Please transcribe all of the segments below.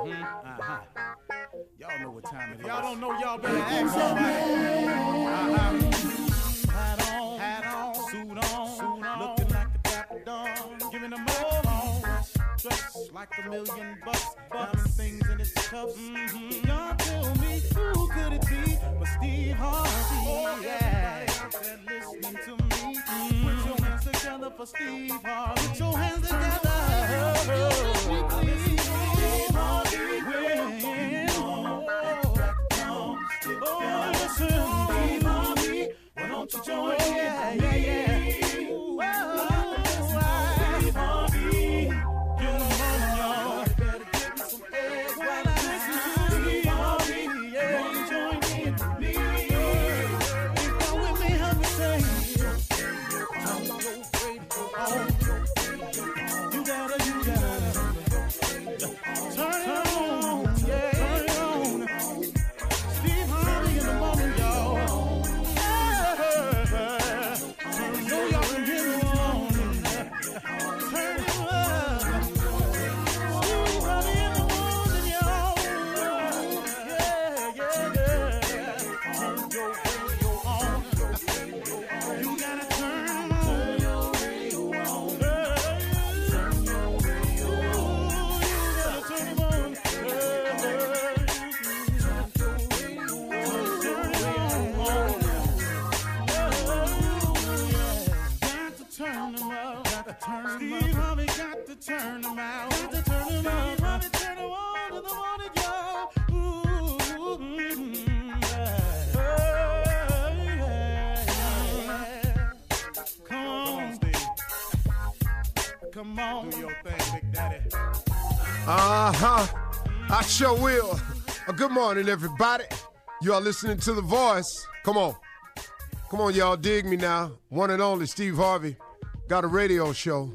Y'all know what time it is. Y'all don't know, y'all better ask somebody. Hat on, suit on, looking like a dapper dog, giving them all dressed like $1,000,000, diamond things in its cuffs. Y'all tell me who could it be but Steve Harvey? Oh yeah, everybody out there listening to me. Put your hands together for Steve Harvey. Put your hands together. Steve Harvey. Oh, listen, Steve Harvey. Why don't you join in? Turn them out. Got to turn them out. Got to turn them on to the morning, y'all. Come on, Steve. Come on. Do your thing, Big Daddy. I sure will. Good morning, everybody. You are listening to The Voice. Come on. Come on, y'all. Dig me now. One and only Steve Harvey. Got a radio show.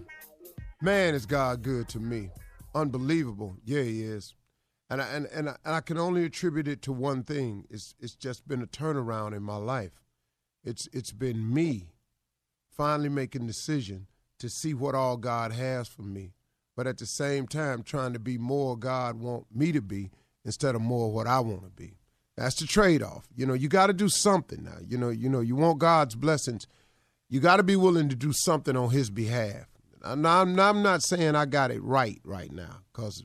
Man, is God good to me. Unbelievable. Yeah, he is. And I can only attribute it to one thing. It's just been a turnaround in my life. It's been me finally making a decision to see what all God has for me, but at the same time trying to be more God want me to be instead of more what I want to be. That's the trade-off. You know, you got to do something now. You know, you want God's blessings. You got to be willing to do something on his behalf. I'm not saying I got it right now, because,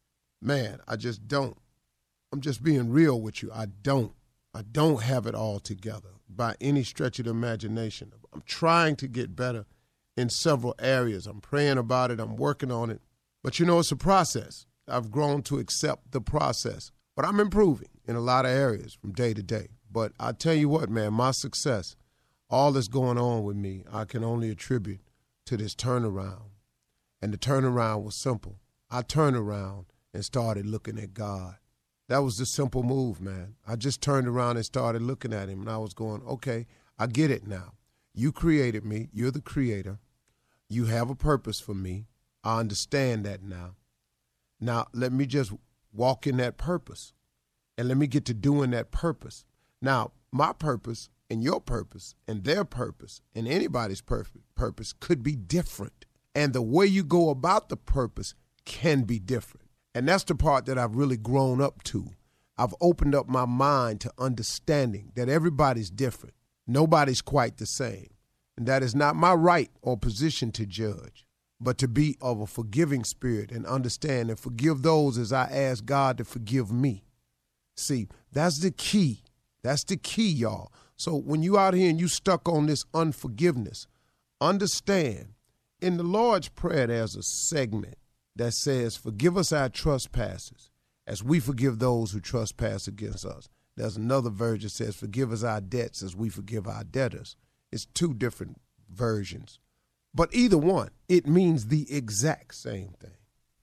man, I just don't. I'm just being real with you. I don't have it all together by any stretch of the imagination. I'm trying to get better in several areas. I'm praying about it. I'm working on it. But, you know, it's a process. I've grown to accept the process. But I'm improving in a lot of areas from day to day. But I tell you what, man, my success, all that's going on with me, I can only attribute to this turnaround. And the turnaround was simple. I turned around and started looking at God. That was the simple move, man. I just turned around and started looking at him, and I was going, okay, I get it now. You created me. You're the creator. You have a purpose for me. I understand that now. Now, let me just walk in that purpose, and let me get to doing that purpose. Now, my purpose and your purpose and their purpose and anybody's purpose could be different. And the way you go about the purpose can be different. And that's the part that I've really grown up to. I've opened up my mind to understanding that everybody's different. Nobody's quite the same. And that is not my right or position to judge, but to be of a forgiving spirit and understand and forgive those as I ask God to forgive me. See, that's the key. That's the key, y'all. So when you out here and you stuck on this unforgiveness, understand in the Lord's Prayer there's a segment that says, forgive us our trespasses as we forgive those who trespass against us. There's another version that says, forgive us our debts as we forgive our debtors. It's two different versions. But either one, it means the exact same thing.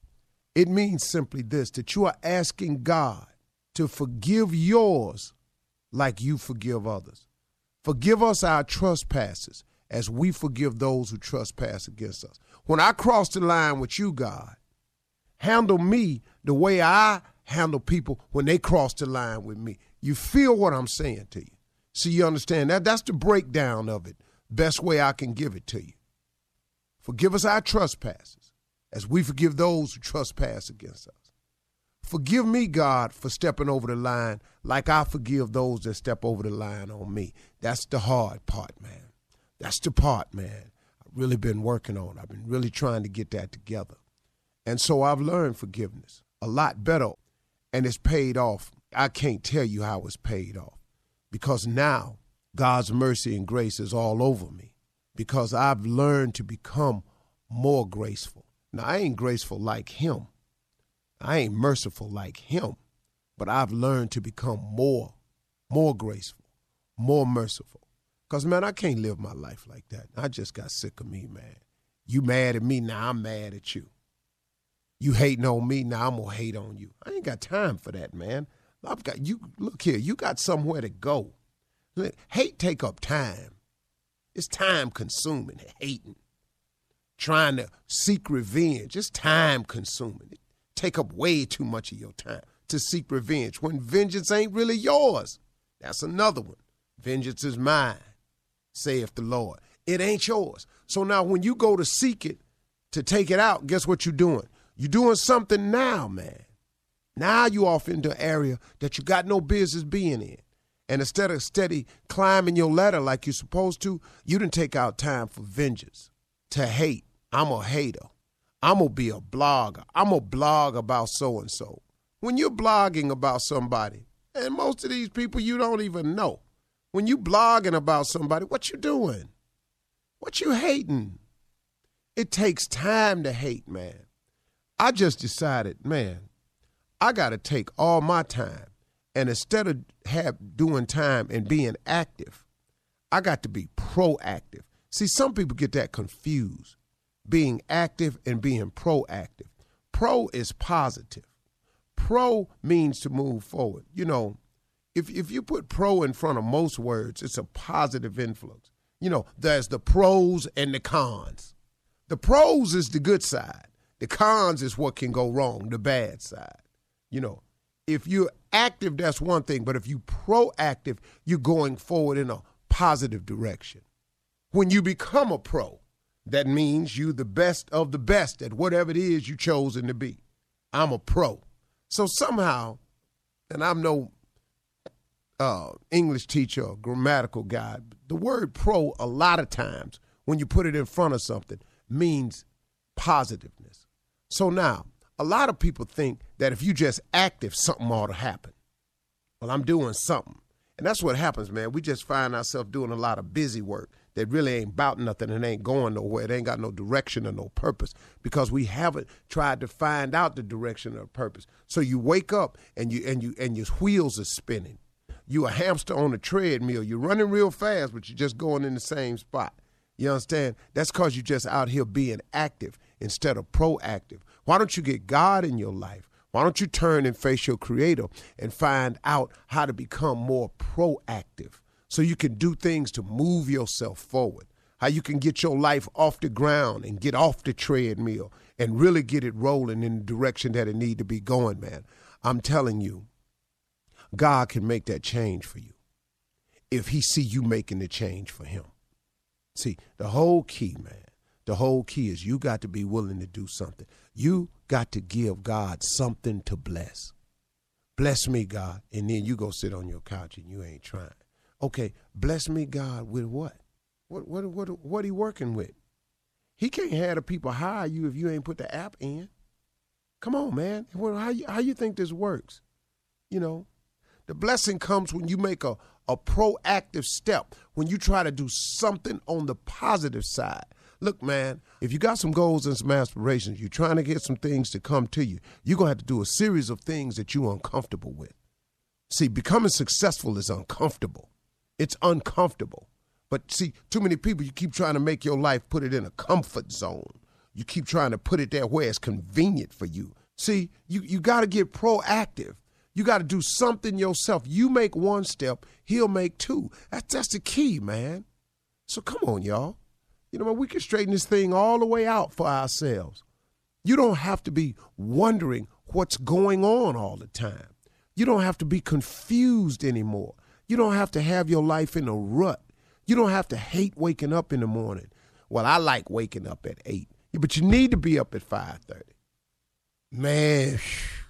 It means simply this, that you are asking God to forgive yours like you forgive others. Forgive us our trespasses as we forgive those who trespass against us. When I cross the line with you, God, handle me the way I handle people when they cross the line with me. You feel what I'm saying to you. So you understand that? That's the breakdown of it. Best way I can give it to you. Forgive us our trespasses as we forgive those who trespass against us. Forgive me, God, for stepping over the line like I forgive those that step over the line on me. That's the hard part, man. That's the part, man. I've really been working on. I've been really trying to get that together. And so I've learned forgiveness a lot better, and it's paid off. I can't tell you how it's paid off, because now God's mercy and grace is all over me, because I've learned to become more graceful. Now, I ain't graceful like him. I ain't merciful like him, but I've learned to become more graceful, more merciful. Because, man, I can't live my life like that. I just got sick of me, man. You mad at me, now I'm mad at you. You hating on me, now I'm going to hate on you. I ain't got time for that, man. I've got you. Look here, you got somewhere to go. Hate take up time. It's time consuming, hating. Trying to seek revenge. It's time consuming. It take up way too much of your time to seek revenge when vengeance ain't really yours. That's another one. Vengeance is mine, saith the Lord. It ain't yours. So now when you go to seek it, to take it out, guess what you're doing? You're doing something now, man. Now you off into an area that you got no business being in. And instead of steady climbing your ladder like you're supposed to, you didn't take out time for vengeance, to hate. I'm a hater. I'm going to be a blogger. I'm going to blog about so-and-so. When you're blogging about somebody, and most of these people you don't even know, when you blogging about somebody, what you doing? What you hating? It takes time to hate, man. I just decided, man, I got to take all my time, and instead of doing time and being active, I got to be proactive. See, some people get that confused, being active and being proactive. Pro is positive. Pro means to move forward. You know, if you put pro in front of most words, it's a positive influence. You know, there's the pros and the cons. The pros is the good side. The cons is what can go wrong, the bad side. You know, if you're active, that's one thing. But if you're proactive, you're going forward in a positive direction. When you become a pro, that means you the best of the best at whatever it is you've chosen to be. I'm a pro. So somehow, and I'm no English teacher or grammatical guy, the word pro a lot of times when you put it in front of something means positiveness. So now, a lot of people think that if you just active, something ought to happen. Well, I'm doing something. And that's what happens, man. We just find ourselves doing a lot of busy work that really ain't about nothing and ain't going nowhere. It ain't got no direction or no purpose because we haven't tried to find out the direction or purpose. So you wake up and your wheels are spinning. You a hamster on a treadmill. You're running real fast, but you're just going in the same spot. You understand? That's because you're just out here being active instead of proactive. Why don't you get God in your life? Why don't you turn and face your Creator and find out how to become more proactive so you can do things to move yourself forward, how you can get your life off the ground and get off the treadmill and really get it rolling in the direction that it need to be going, man. I'm telling you, God can make that change for you if he see you making the change for him. See, the whole key, man, the whole key is you got to be willing to do something. You got to give God something to bless. Bless me, God, and then you go sit on your couch and you ain't trying. Okay, bless me, God, with what? What he working with? He can't have the people hire you if you ain't put the app in. Come on, man. How you think this works? You know, the blessing comes when you make a proactive step, when you try to do something on the positive side. Look, man, if you got some goals and some aspirations, you're trying to get some things to come to you, you're going to have to do a series of things that you're uncomfortable with. See, becoming successful is uncomfortable. It's uncomfortable. But see, too many people, you keep trying to make your life, put it in a comfort zone. You keep trying to put it there where it's convenient for you. See, you got to get proactive. You got to do something yourself. You make one step, he'll make two. That's the key, man. So come on, y'all. You know, we can straighten this thing all the way out for ourselves. You don't have to be wondering what's going on all the time. You don't have to be confused anymore. You don't have to have your life in a rut. You don't have to hate waking up in the morning. Well, I like waking up at 8, but you need to be up at 5:30. Man,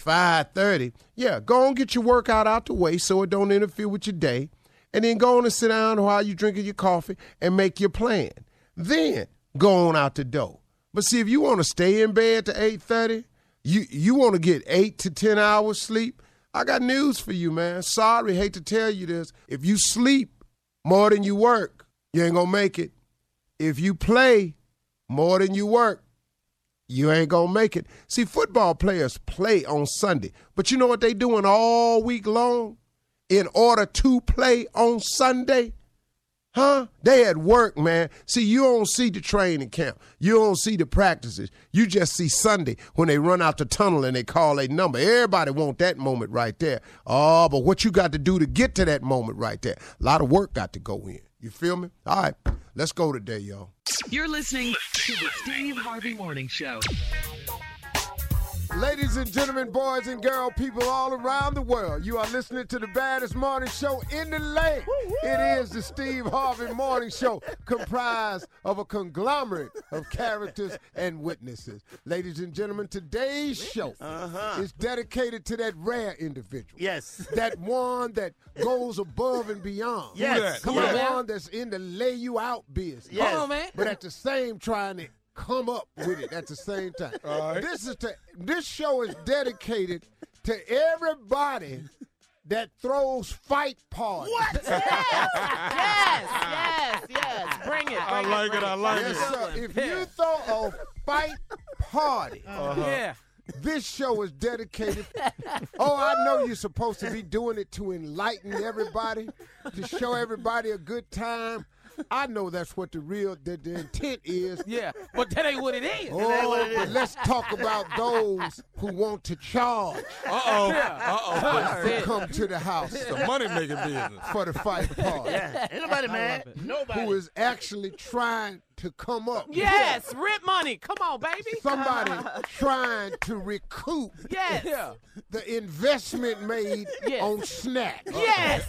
5:30, yeah, go on get your workout out the way so it don't interfere with your day. And then go on and sit down while you drinking your coffee and make your plan. Then go on out the door. But see, if you want to stay in bed to 8:30, you want to get 8 to 10 hours sleep, I got news for you, man. Sorry, hate to tell you this. If you sleep more than you work, you ain't going to make it. If you play more than you work, you ain't going to make it. See, football players play on Sunday. But you know what they doing all week long in order to play on Sunday? Huh? They at work, man. See, you don't see the training camp. You don't see the practices. You just see Sunday when they run out the tunnel and they call a number. Everybody want that moment right there. Oh, but what you got to do to get to that moment right there? A lot of work got to go in. You feel me? All right, let's go today, y'all. You're listening to the Steve Harvey Morning Show. Ladies and gentlemen, boys and girls, people all around the world, you are listening to the baddest morning show in the land. It is the Steve Harvey Morning Show, comprised of a conglomerate of characters and witnesses. Ladies and gentlemen, today's show is dedicated to that rare individual. Yes. That one that goes above and beyond. Yes. Come on, one that's in the lay you out business. Yes. Come on, man. But at the same trying to come up with it at the same time. All right. This show is dedicated to everybody that throws fight parties. What? Yes. Bring it. I like it. Yes, sir. If you throw a fight party, Yeah. this show is dedicated. Oh, I know you're supposed to be doing it to enlighten everybody, to show everybody a good time. I know that's what the intent is. Yeah, but that ain't what it is. Oh, but let's talk about those who want to charge to come to the house The money-making business. for the fight party. Yeah. Ain't nobody mad. Nobody. Who is actually trying to come up. Yes, rent money. Come on, baby. Somebody trying to recoup Yes. the investment made Yes. on snacks. Yes.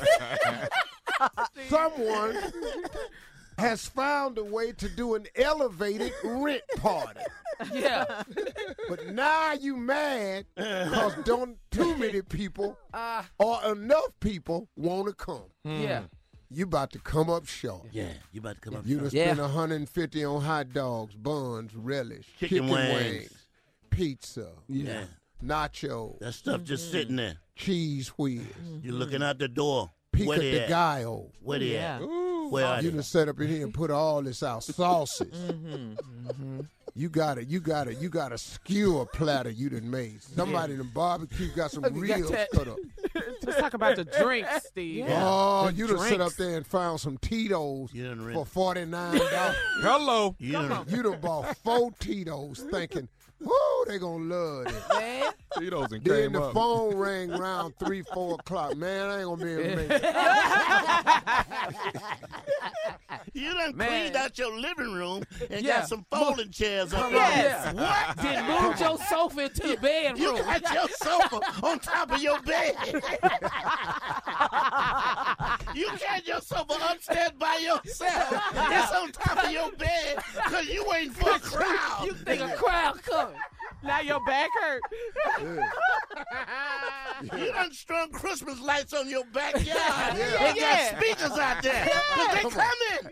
Someone has found a way to do an elevated rent party. Yeah. But now you mad because don't too many people or enough people want to come. Yeah. You about to come up short. Yeah, you about to come up. You done front. spend $150 on hot dogs, buns, relish, Chicken wings. pizza, Yeah. nachos, That stuff just sitting there. cheese wheels, You're looking out the door. pico Where they de at? gallo. Where they Yeah. at? Where are You they? done set up in here and put all this out. Sauces. You got a skewer platter you done made. Somebody in the barbecue got some ribs that. cut up. Let's talk about the drinks, Steve. Oh, The you done sit drinks. up there and found some Tito's You done for rent. $49. Hello. You done- You done bought 4 Tito's thinking, whoo, they gonna love it. Man. Tito's and Then came the up. phone rang around 3, 4 o'clock. Man, I ain't gonna be able to make it. You done Man. cleaned out your living room and Yeah. got some folding chairs up Yes. there. What? Then moved your sofa into the You bedroom. got your sofa on top of your bed. You got your sofa upstairs by yourself. It's on top of your bed because you waiting for a crowd. You think a crowd coming. Now your back hurt. You done strung Christmas lights on your backyard. Yeah. They got speakers out there. 'Cause they coming.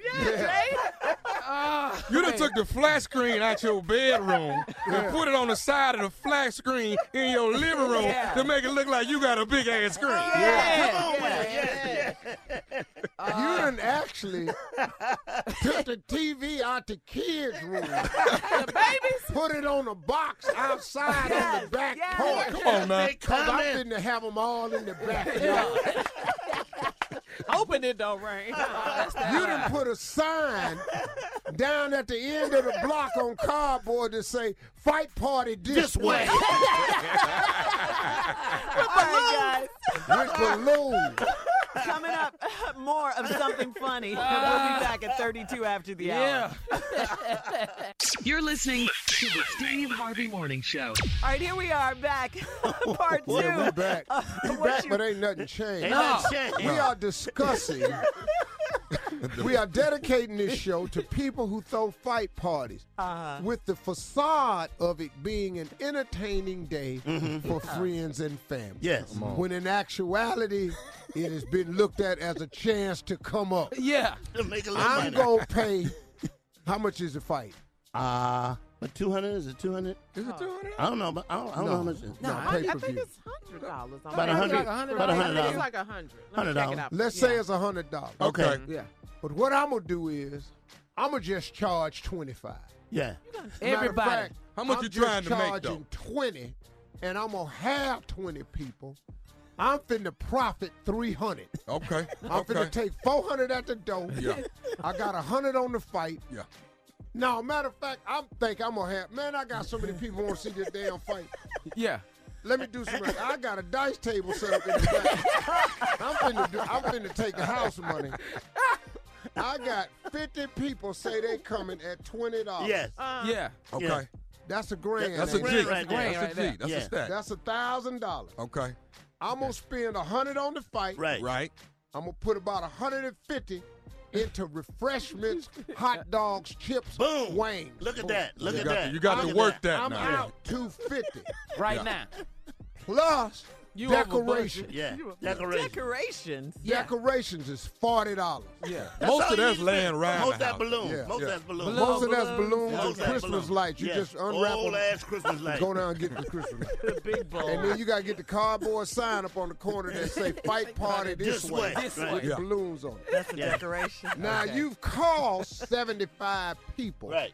You done took the flat screen out your bedroom and put it on the side of the flat screen in your living room to make it look like you got a big ass screen. Come on with it. You done actually took the TV out the kids' room, The babies. put it on a box outside on the back porch. Come on now. They Cause I'm coming. finna have them all in the backyard. Hoping it don't rain. You done put a sign down at the end of the block on cardboard that say, fight party this way. All right, With balloons. Coming up, more of something funny. We'll be back at 32 after the hour. Yeah. You're listening to the Steve Harvey Morning Show. All right, here we are back. Part 2. Yeah, we back. We what back, you- but ain't nothing changed. Ain't nothing changed. We are discussing We are dedicating this show to people who throw fight parties with the facade of it being an entertaining day for friends and family. Yes. When in actuality, it has been looked at as a chance to come up. Yeah. To make a little I'm money. going to pay, how much is the fight? But 200, is it 200? Is it 200? I don't know, but I don't know how much it is. No, I think pay-per-view. it's $100. About 100. About I think $100. it's like $100. Let me check it out. Let's say it's $100. Okay. Yeah. But what I'm going to do is, I'm going to just charge 25. Yeah. Matter of Everybody. fact, How much I'm you just trying to make, charging 20, and I'm going to have 20 people. I'm finna profit 300. Okay. I'm finna Okay. take 400 at the door. Yeah. I got 100 on the fight. Yeah. Now, matter of fact, I think I'm gonna have. Man, I got so many people want to see this damn fight. Yeah. Let me do something. I got a dice table set up in the back. I'm finna take the house money. I got 50 people say they coming at $20. Yes. Yeah. Okay. Yeah. That's a grand. That's a ain't G. it? right there. That's a G. That's Yeah. a stack. That's $1,000. Okay. I'm gonna spend 100 on the fight. Right. Right. I'm gonna put about 150 into refreshments, hot dogs, chips, Boom. wings. Look at that. Look You at got that. to, you got Look to at work that I'm now. out 250 Right now. plus You decoration. Yeah. Decoration. Decorations. Yeah. Decorations is $40. Yeah. That's Most all of you that's need to laying spend. around Most the of that house. balloon. Yeah. Most of Yeah. that's balloon. Balloon. Most of that's balloons. balloons Most and of that Christmas balloon. lights. You Yeah. just unwrap Old them, ass Christmas lights. go down and get the Christmas lights. The big bowl. And then you got to get the cardboard sign up on the corner that say fight party this This way. way. This Right. With the Yeah. balloons on it. That's a Yeah. decoration. Now, Okay. you've called 75 people. Right.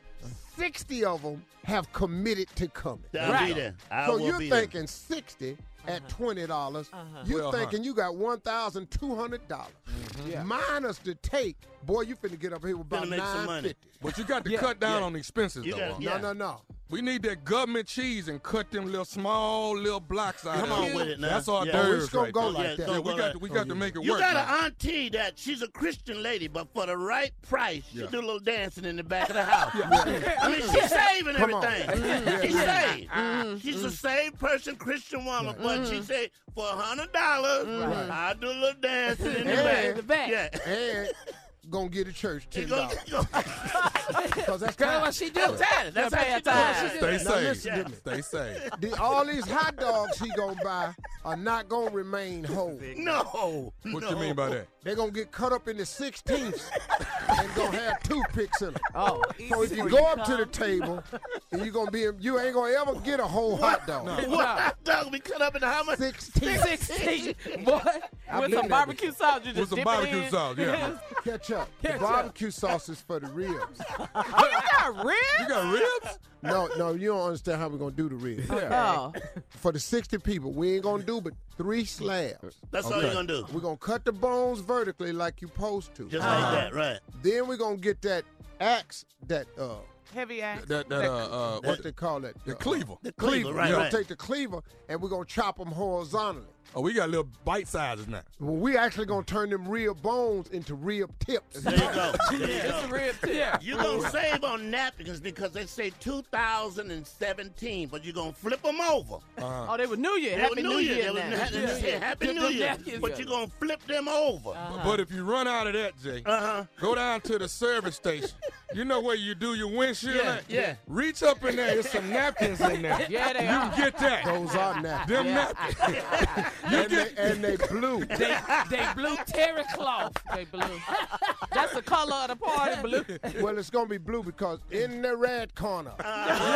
60 of them have committed to coming. I'll be there. I So will you're be there. thinking 60 at $20. You Well, thinking you got $1,200. Yeah. Minus the take, boy, you finna get up here with about Finna make some money. $950. But you got to Yeah. cut down Yeah. on the expenses, You though. gotta- Unc. yeah. No. We need that government cheese and cut them little small little blocks out. Come of on it. with it now. That's our Yeah. Oh, nerves it's gonna right go there. like Yeah, that. go Yeah, we got to, we got to make it You work. got now. an auntie that she's a Christian lady, but for the right price, she Yeah. do a little dancing in the back of the house. I mean, she's saving Come on. everything. She's saved. She's a saved person, Christian woman, but she say for $100, I'll do a little dancing in the back. In the back. Yeah. And gonna get a church She $10. go- Because that's Girl, time. what she do? That's how she time. do Stay it. Now safe. listen to me. Stay safe. All these hot dogs he gonna buy are not gonna remain whole. No. What no. you mean by that? They're gonna get cut up into 16ths and gonna have toothpicks in them. Oh. So if you go up to the table and you ain't gonna ever get a whole hot dog. What hot dog be cut up into how much? 16. 16. Boy. With believe some that. barbecue sauce, you just With some dip barbecue it in. sauce, yeah. Ketchup. The Ketchup. barbecue sauce is for the ribs. Oh, you got ribs? You got ribs? No, you don't understand how we're gonna do the ribs. Oh. For the 60 people, we ain't gonna do but 3 slabs. That's all you're going to do. We're gonna cut the bones vertically like you supposed to. Just like that, right. Then we're gonna get that axe, that Heavy ass. what they call it? The cleaver. The cleaver, right, We're gonna right. take the cleaver and we're gonna chop them horizontally. Oh, we got little bite sizes now. Well, we actually gonna turn them rib bones into rib tips. There you go. There you It's go. a rib too. Yeah. You're going to save on napkins because they say 2017, but you're going to flip them over. Oh, they were New Year. They Happy were New Year. They now. say Happy Flip New them Year, napkins but up. you're going to flip them over. But if you run out of that, Jay, go down to the service station. You know where you do your windshield Yeah, at? yeah. Reach up in there. There's some napkins in there. Yeah, they You are. can get that. Those are napkins. Them napkins. And they blue. They blue terry cloth. They blue. That's the color of the party, blue. Well, it's gonna be blue because in the red corner. We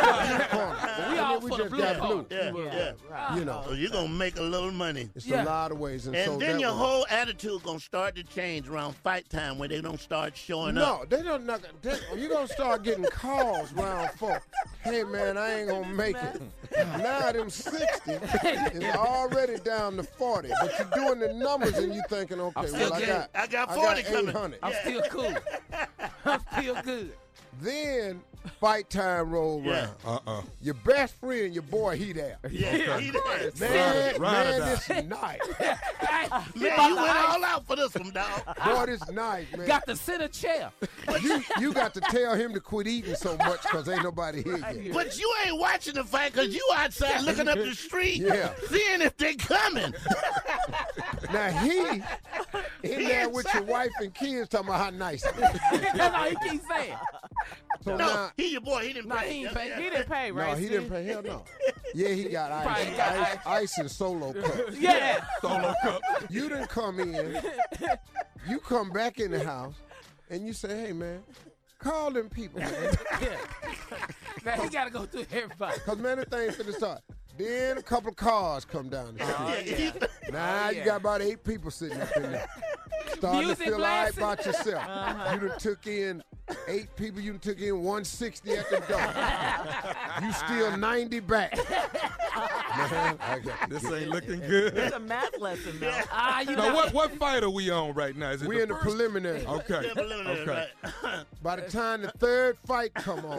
And all then we for the just blue got color. blue. Yeah. You know, So you're going to make a little money. it's Yeah. a lot of ways. And so And then that your way- whole attitude going to start to change around fight time where they don't start showing No, up. they don't. You're gonna start getting calls round 4. Hey man, I ain't gonna make it. Now them 60 is already down to 40, but you're doing the numbers and you thinking, okay, still well I got 40 coming. 800. I'm still cool. I'm still good. Then fight time roll Yeah. round. Your best friend, your boy, he there. Yeah, he did. Man, Ride or die. this is nice. Man, you went all out for this one, dog. Boy, this nice, man. Got to sit a chair. You got to tell him to quit eating so much because ain't nobody here yet. But you ain't watching the fight because you outside looking up the street, Yeah. seeing if they coming. Now in there with your wife and kids talking about how nice. That's all he keeps saying. So No, now, he your boy. He didn't No, pay. he didn't pay, right? no, he didn't pay. Hell no. Yeah, he got Probably got ice and solo cups. Yeah. Solo cup. You didn't come in. You come back in the house, and you say, hey, man, call them people. Yeah. Now he got to go through everybody. Because, man, the thing's finna start. Then a couple of cars come down the street. Now you got about 8 people sitting up in there. Starting Music to feel all right blasting. about yourself. You done took in 8 people. You done took in 160 at the door. You still 90 back. Man, This ain't looking good. It's a math lesson, though. You Now, know, what fight are we on right now? Is it we in the first? preliminary. Okay. Okay. By the time the third fight come on,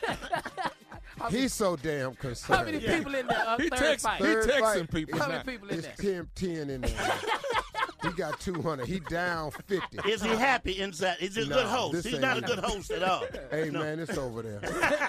he's so damn concerned. how many people in the He third fight? texting fight people How now. many people in It's there? 10 in there. He got 200. He down 50. Is he happy inside? Is he a No, good host? this He's ain't not a it. good host at all. Hey, man, it's over there.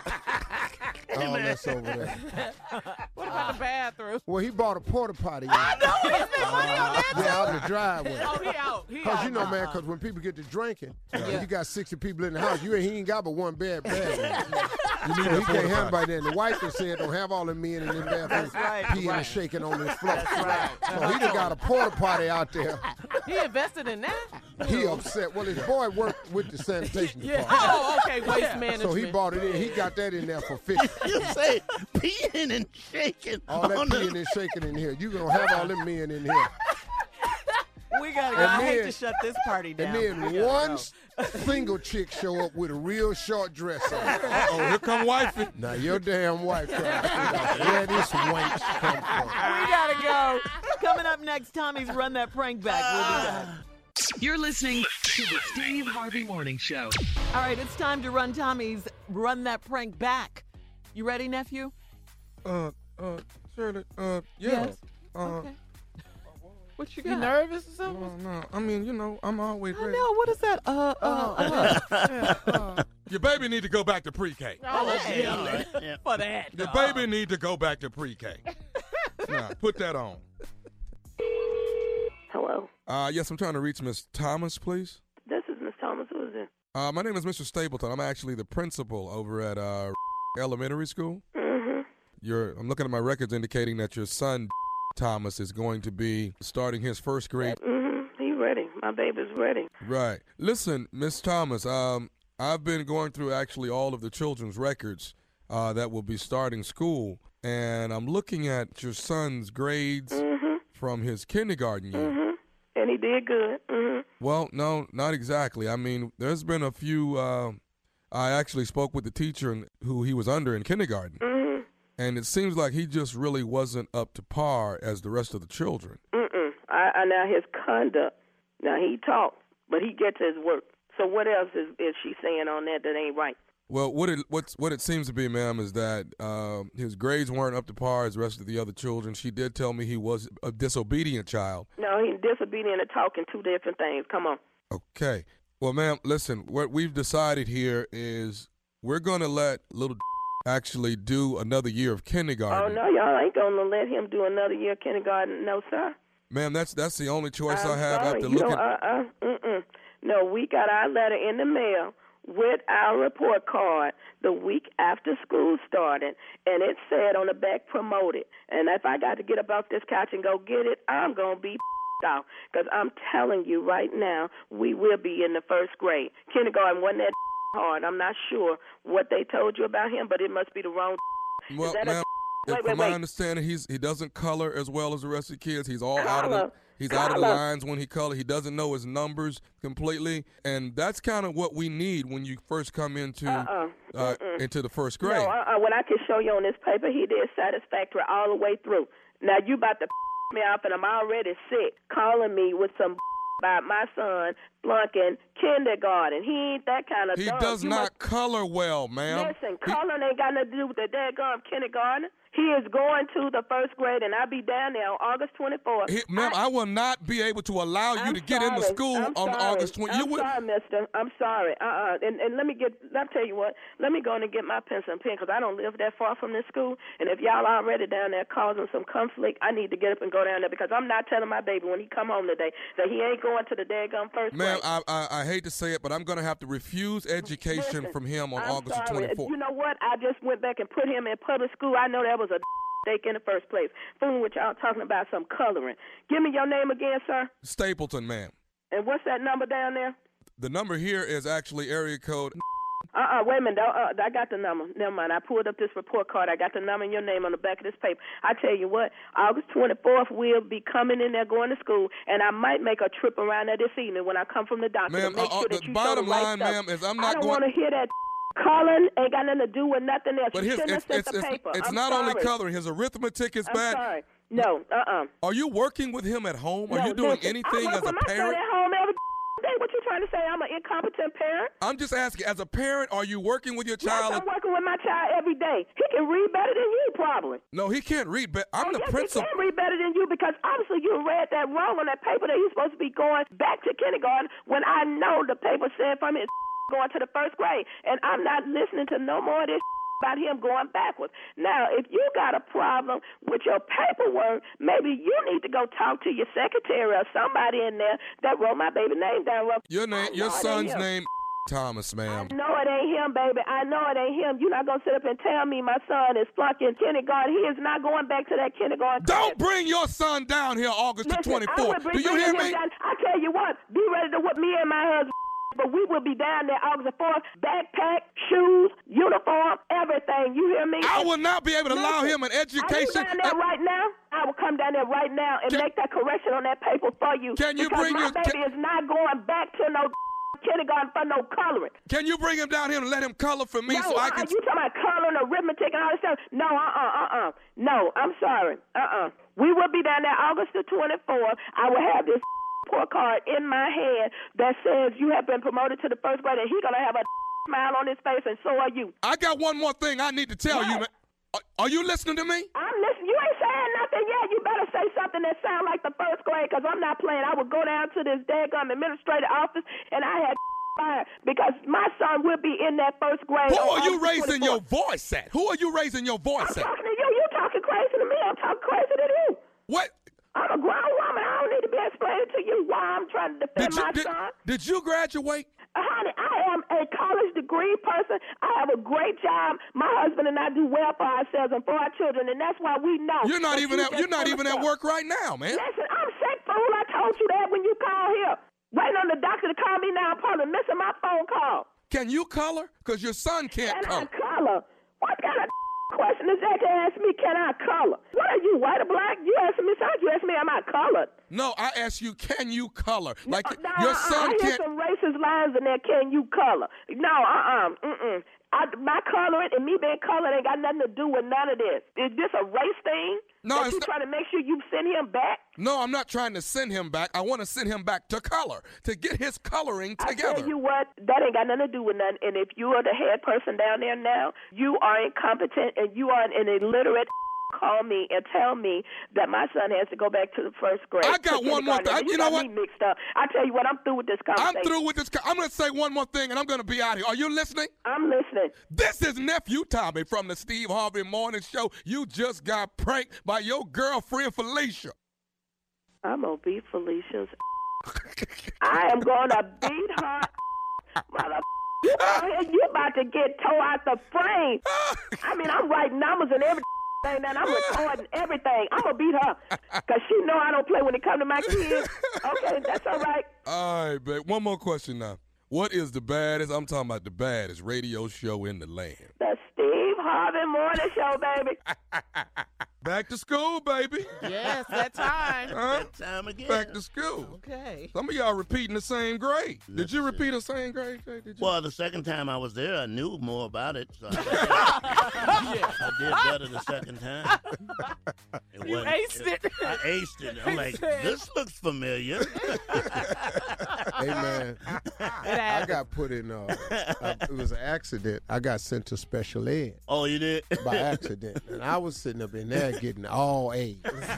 Oh, that's over there. What about the bathroom? Well, he bought a porta potty. I know he spent money on that. Yeah, out in the driveway. Oh, he out. He Because out. you know, man, because when people get to drinking, and you got 60 people in the house, he ain't got but one bad bag. You need he can't have nobody there. And the wife has said, don't have all the men in the bathroom right. peeing and shaking on this floor. Right. So he done got a porta potty out there. He invested in that? He upset. Well, his boy worked with the sanitation Yeah. department. Oh, okay. Waste management. So he bought it in. He got that in there for 50. You say peeing and shaking. All that on the- peeing and shaking in here. You gonna have all them men in here. We got to go. And I hate then- to shut this party down. And We then gotta one go. single chick show up with a real short dress on. Oh, here come wifey. Now your damn wife trying to figure out where this wench come from. We got to go. Coming up next, Tommy's Run That Prank Back. We'll be back. You're listening to the Steve Harvey Morning Show. All right, it's time to run Tommy's Run That Prank Back. You ready, nephew? Shirley, yeah. Yes. Okay. What you got? You nervous or something? No, I mean, you know, I'm always I ready. know. What is that? Your baby need to go back to pre-K. Oh, Hey. yeah. For that. Your baby need to go back to pre-K. Now, put that on. Hello. Yes, I'm trying to reach Miss Thomas, please. This is Miss Thomas. Who is this? My name is Mr. Stapleton. I'm actually the principal over at elementary school. Mm-hmm. I'm looking at my records indicating that your son Thomas is going to be starting his first grade. Mm-hmm. He ready. My baby's ready. Right. Listen, Miss Thomas, I've been going through actually all of the children's records that will be starting school, and I'm looking at your son's grades from his kindergarten year. Mm-hmm. And he did good. Mm-hmm. Well, no, not exactly. I mean, there's been a few. I actually spoke with the teacher who he was under in kindergarten, and it seems like he just really wasn't up to par as the rest of the children. I now his conduct. Now he talks, but he gets his work. So what else is she saying on that ain't right? Well, what it seems to be, ma'am, is that his grades weren't up to par as the rest of the other children. She did tell me he was a disobedient child. No, he's disobedient and talking, two different things. Come on. Okay. Well, ma'am, listen, what we've decided here is we're going to let little actually do another year of kindergarten. Oh, no, y'all ain't going to let him do another year of kindergarten. No, sir. Ma'am, that's the only choice I'm I have sorry. after You looking. No, we got our letter in the mail with our report card the week after school started, and it said on the back, promoted. And if I got to get up off this couch and go get it, I'm going to be off, because I'm telling you right now, we will be in the first grade. Kindergarten wasn't that hard. I'm not sure what they told you about him, but it must be the wrong. Well, that a- ma'am, from my understanding, he doesn't color as well as the rest of the kids. He's all out of the lines when he colors. He doesn't know his numbers completely, and that's kind of what we need when you first come into the first grade. No, what I can show you on this paper, he did satisfactory all the way through. Now you about to me off, and I'm already sick, calling me with some about my son flunking kindergarten. He ain't that kind of He dumb. does not color well, ma'am. Listen, coloring ain't got nothing to do with the daggone kindergarten. He is going to the first grade, and I'll be down there on August 24th. Ma'am, I will not be able to allow you to get into school on August 20th. I'm sorry, mister. I'm sorry. And I'll tell you what, let me go in and get my pencil and pen, because I don't live that far from this school, and if y'all already down there causing some conflict, I need to get up and go down there, because I'm not telling my baby when he come home today that he ain't going to the daggum first grade. Ma'am, I hate to say it, but I'm going to have to refuse education from him on August 24th. You know what? I just went back and put him in public school. I know that was a mistake in the first place. Fooling with y'all talking about some coloring. Give me your name again, sir. Stapleton, ma'am. And what's that number down there? The number here is actually area code. Wait a minute. I got the number. Never mind. I pulled up this report card. I got the number and your name on the back of this paper. I tell you what, August 24th, we'll be coming in there going to school, and I might make a trip around there this evening when I come from the doctor. Ma'am, to make sure that the you bottom show the right line, stuff. ma'am, is I'm not I don't want to hear that. Coloring ain't got nothing to do with nothing else. But it's I'm not sorry. only coloring. His arithmetic is I'm bad. sorry. No, Are you working with him at home? No, Are you doing listen, anything I as work a with my parent? son at home every day. What you trying to say? I'm an incompetent parent? I'm just asking, as a parent, are you working with your child? Yes, I'm working with my child every day. He can read better than you, probably. No, he can't read. But I'm the yes, principal. He can read better than you, because obviously you read that wrong on that paper that he's supposed to be going back to kindergarten, when I know the paper said from his going to the first grade. And I'm not listening to no more of this about him going backwards. Now, if you got a problem with your paperwork, maybe you need to go talk to your secretary or somebody in there that wrote my baby name down. Your son's name, Thomas, ma'am. I know it ain't him, baby. I know it ain't him. You're not going to sit up and tell me my son is flunking kindergarten. He is not going back to that kindergarten. Don't bring your son down here August the 24th. Do you hear me? I tell you what, be ready to whip me and my husband. But we will be down there August 4th. Backpack, shoes, uniform, everything. You hear me? I will not be able to allow him an education. Are you down there right now? I will come down there right now and make that correction on that paper for you. Can you bring my baby is not going back to no kindergarten for no coloring. Can you bring him down here and let him color for me so I can... You talking about coloring, arithmetic, and all this stuff? No, No, I'm sorry. We will be down there August the 24th. I will have this report card in my hand that says you have been promoted to the first grade, and he's going to have a smile on his face, and so are you. I got one more thing I need to tell you, man. Are you listening to me? I'm listening. You ain't saying nothing yet. You better say something that sounds like the first grade, because I'm not playing. I would go down to this daggum administrative office, and I had fired because my son will be in that first grade. Who are you raising your voice at? Who are you raising your voice at? I'm talking to you. You talking crazy to me. I'm talking crazy to you. What? I'm a grown woman. I don't need to be explaining to you why I'm trying to defend my son. Did you graduate? Honey, I am a college degree person. I have a great job. My husband and I do well for ourselves and for our children, and that's why we know. You're not even at work right now, man. Listen, I'm sick, fool. I told you that when you called here. Waiting on the doctor to call me now. I'm probably missing my phone call. Can you color? Because your son can't color. Can I color? What kind of question is that to ask me, can I color? What are you, white or black? You asking me something. You asking me, am I colored? No, I asked you, can you color? Like your son I hear can't. some racist lines in there, can you color? No, my coloring and me being colored ain't got nothing to do with none of this. Is this a race thing? No, you trying to make sure you send him back? No, I'm not trying to send him back. I want to send him back to color, to get his coloring together. I tell you what, that ain't got nothing to do with nothing. And if you are the head person down there now, you are incompetent and you are an illiterate. Call me and tell me that my son has to go back to the first grade. I got one more thing. You know what? Me mixed up. I tell you what, I'm through with this conversation. I'm through with this. I'm going to say one more thing, and I'm going to be out here. Are you listening? I'm listening. This is Nephew Tommy from the Steve Harvey Morning Show. You just got pranked by your girlfriend, Felicia. I'm going to beat Felicia's. I am going to beat her. Mother. You about to get tore out the frame. I mean, I'm writing numbers and everything. And I'm recording everything. I'm going to beat her because she know I don't play when it comes to my kids. Okay, that's all right. All right, babe. One more question now. What is the baddest, I'm talking about the baddest radio show in the land? The Steve Harvey Morning Show, baby. Back to school, baby. Yes, that time. That time again. Back to school. Okay. Some of y'all repeating the same grade. Did you repeat the same grade, Jay? Did you? Well, the second time I was there, I knew more about it. So I did better the second time. You aced it. I aced it. I'm like, this looks familiar. Hey, man, I got put in, it was an accident. I got sent to special ed. Oh, you did? By accident. And I was sitting up in there getting all A's.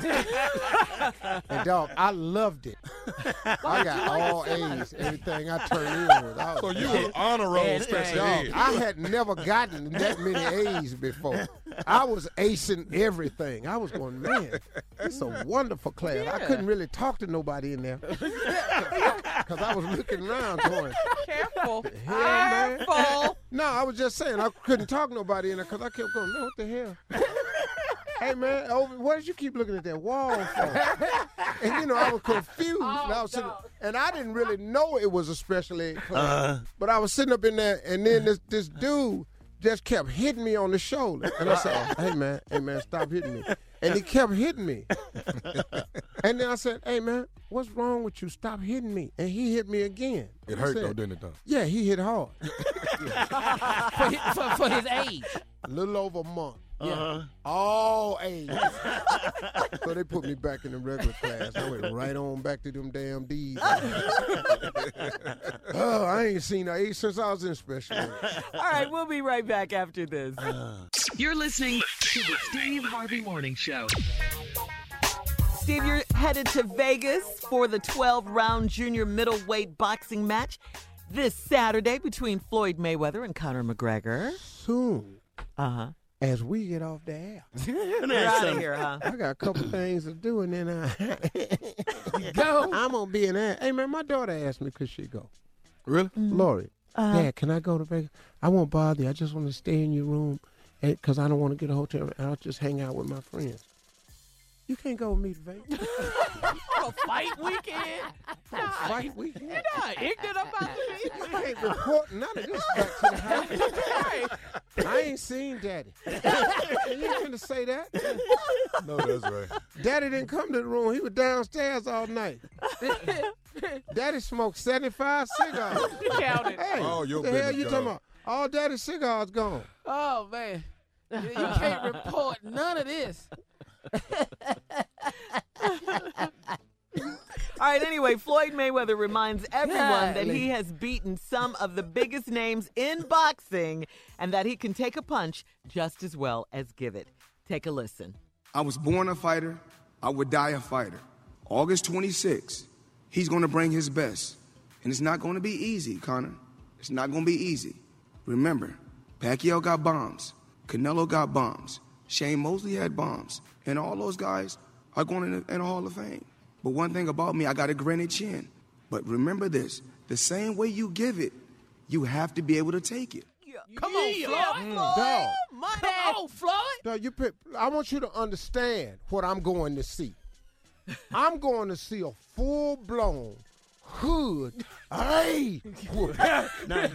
And, dog, I loved it. I got all A's, everything I turned in with. So you were honor roll special Dog, ed. I had never gotten that many A's before. I was acing everything. I was going, man, it's a wonderful class. I couldn't really talk to nobody in there because I was looking around going, Careful. hell, man. Careful. No, I was just saying I couldn't talk to nobody in there because I kept going, man, what the hell? Hey, man, what did you keep looking at that wall for? And, I was confused. And I didn't really know it was a special ed class. But I was sitting up in there, and then this dude just kept hitting me on the shoulder. And I said, hey, man, stop hitting me. And he kept hitting me. And then I said, hey, man, what's wrong with you? Stop hitting me. And he hit me again. It hurt, though, didn't it, though? Yeah, he hit hard. For his age. A little over a month. All A's. So they put me back in the regular class. I went right on back to them damn D's. Oh, I ain't seen an A since I was in special ed. All right, we'll be right back after this. You're listening to the Steve Harvey Morning Show. Steve, you're headed to Vegas for the 12-round junior middleweight boxing match this Saturday between Floyd Mayweather and Conor McGregor. Soon. Uh-huh. As we get off the air. You're out of here, huh? I got a couple things to do, and then go. I'm going to be in there. Hey, man, my daughter asked me could she go. Really? Lori, Dad, can I go to Vegas? I won't bother you. I just want to stay in your room because I don't want to get a hotel. I'll just hang out with my friends. You can't go with me to Vegas. A fight weekend. Fight weekend? You're not ignorant about me. I ain't reporting none of this back to the house. I ain't seen Daddy. You ain't finna say that. No, that's right. Daddy didn't come to the room. He was downstairs all night. Daddy smoked 75 cigars. Counted. Hey, your what the hell business, you dog. talking about? All Daddy's cigars gone. Oh, man. You can't report none of this. All right, anyway, Floyd Mayweather reminds everyone that he has beaten some of the biggest names in boxing and that he can take a punch just as well as give it. Take a listen. I was born a fighter. I would die a fighter. August 26th, he's going to bring his best. And it's not going to be easy, Conor. It's not going to be easy. Remember, Pacquiao got bombs. Canelo got bombs. Shane Mosley had bombs. And all those guys are going in the Hall of Fame. But one thing about me, I got a granite chin. But remember this, the same way you give it, you have to be able to take it. Come on, Floyd. Dog. Come on, Floyd. Dog, I want you to understand what I'm going to see. I'm going to see a full-blown hood. Hey! No,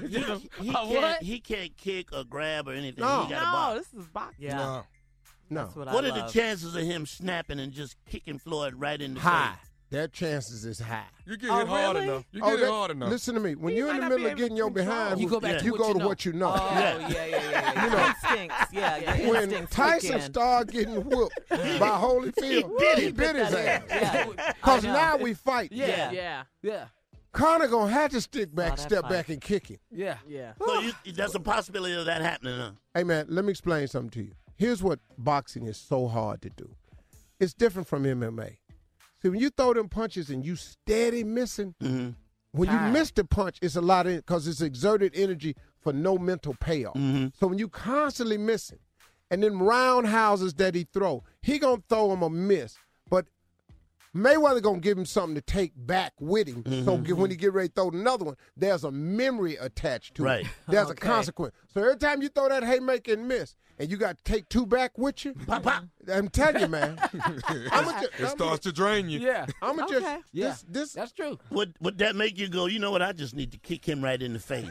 he can't kick or grab or anything. No. He got a box. This is boxing. Yeah, No. No. that's what What I are the love. chances of him snapping and just kicking Floyd right in the High. face? Their chances is high. You get hit hard really? enough. You get hit hard enough. Listen to me. When You you're in might the not middle of be able getting to your control. behind, You go back to you what go you to know. what you know. Oh, yeah. You know. Instincts, yeah. Your When instincts Tyson kick in. started getting whooped by Holyfield, he bit his ass. Yeah. Because I know. now we fight. Yeah. Conor going to have to stick back, that step fight. back, and kick him. Yeah. So there's a possibility of that happening, huh? Hey, man, let me explain something to you. Here's what boxing is so hard to do. It's different from MMA. See, when you throw them punches and you steady missing, when you miss the punch, it's a lot of because it's exerted energy for no mental payoff. So when you constantly missing, and then roundhouses that he throw, he going to throw him a miss. But Mayweather going to give him something to take back with him. So when he get ready to throw another one, there's a memory attached to it. There's a consequence. So every time you throw that haymaker and miss, and you got to take two back with you, I'm telling you, man. It starts to drain you. Yeah. I'm Okay. this That's true. Would that make you go, you know what, I just need to kick him right in the face?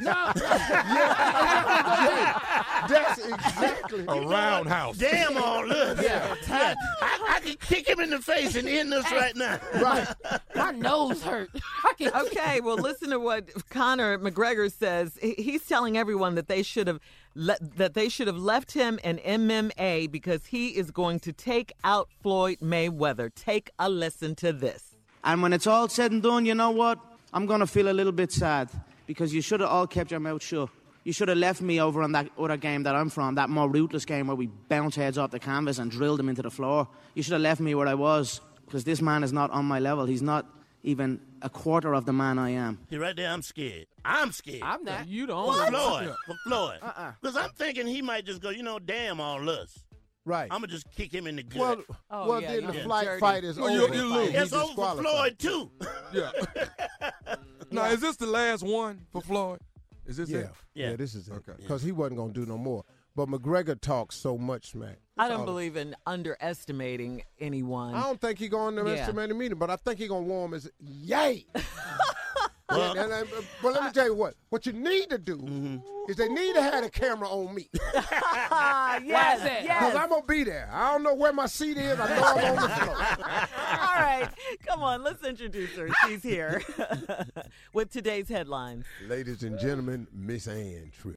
That's exactly. A roundhouse. Damn all this. Yeah. I can kick him in the face and end this right now. Right. My nose hurt. Okay, well, listen to what Conor McGregor says. He's telling everyone that they should have left him in MMA because he is going to take out Floyd Mayweather. Take a listen to this. And when it's all said and done, you know what? I'm going to feel a little bit sad because you should have all kept your mouth shut. You should have left me over on that other game that I'm from, that more ruthless game where we bounce heads off the canvas and drill them into the floor. You should have left me where I was because this man is not on my level. He's not even a quarter of the man I am. See, right there, I'm scared. I'm scared. I'm not. You don't. For Floyd. Because I'm thinking he might just go, damn all us. Right. I'm going to just kick him in the gut. Then the flight fight is over. You lose. It's over for Floyd, too. Yeah. Now, is this the last one for Floyd? Is this it? Yeah, this is it. Okay. Because he wasn't going to do no more. But McGregor talks so much, man. I don't believe in underestimating anyone. I don't think he's going to underestimate him either, but I think he's going to warm his yay. But let me tell you what you need to do is they need to have a camera on me. Yes. Because I'm going to be there. I don't know where my seat is. I know I'm on the floor. All right. Come on, let's introduce her. She's here with today's headlines. Ladies and gentlemen, Miss Ann Tripp.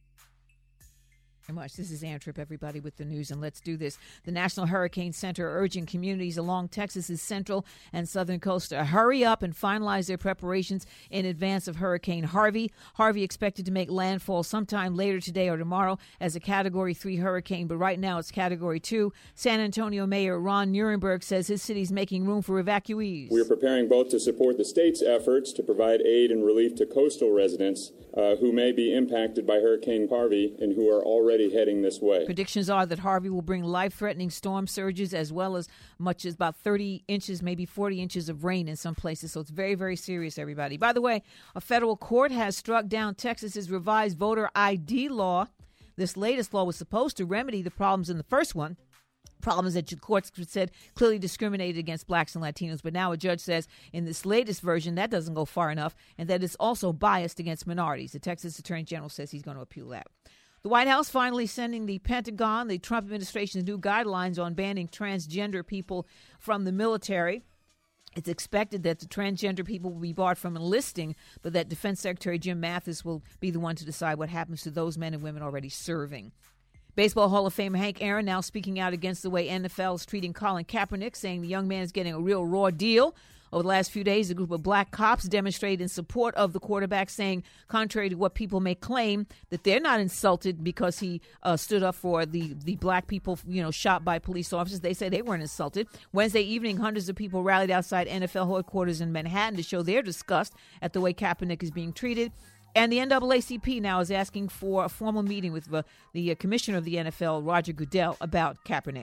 Much. This is Ann Tripp, everybody, with the news, and let's do this. The National Hurricane Center urging communities along Texas's central and southern coast to hurry up and finalize their preparations in advance of Hurricane Harvey. Harvey expected to make landfall sometime later today or tomorrow as a Category 3 hurricane, but right now it's Category 2. San Antonio Mayor Ron Nirenberg says his city's making room for evacuees. We are preparing both to support the state's efforts to provide aid and relief to coastal residents who may be impacted by Hurricane Harvey and who are already heading this way. Predictions are that Harvey will bring life-threatening storm surges as well as much as about 30 inches, maybe 40 inches of rain in some places. So it's very, very serious, everybody. By the way, a federal court has struck down Texas's revised voter ID law. This latest law was supposed to remedy the problems in the first one. Problem is that the courts said clearly discriminated against blacks and Latinos, but now a judge says in this latest version that doesn't go far enough and that it's also biased against minorities. The Texas Attorney General says he's going to appeal that. The White House finally sending the Pentagon the Trump administration's new guidelines on banning transgender people from the military. It's expected that the transgender people will be barred from enlisting, but that Defense Secretary Jim Mathis will be the one to decide what happens to those men and women already serving. Baseball Hall of Famer Hank Aaron now speaking out against the way NFL is treating Colin Kaepernick, saying the young man is getting a real raw deal. Over the last few days, a group of black cops demonstrated in support of the quarterback, saying, contrary to what people may claim, that they're not insulted because he stood up for the black people, shot by police officers. They say they weren't insulted. Wednesday evening, hundreds of people rallied outside NFL headquarters in Manhattan to show their disgust at the way Kaepernick is being treated. And the NAACP now is asking for a formal meeting with the commissioner of the NFL, Roger Goodell, about Kaepernick.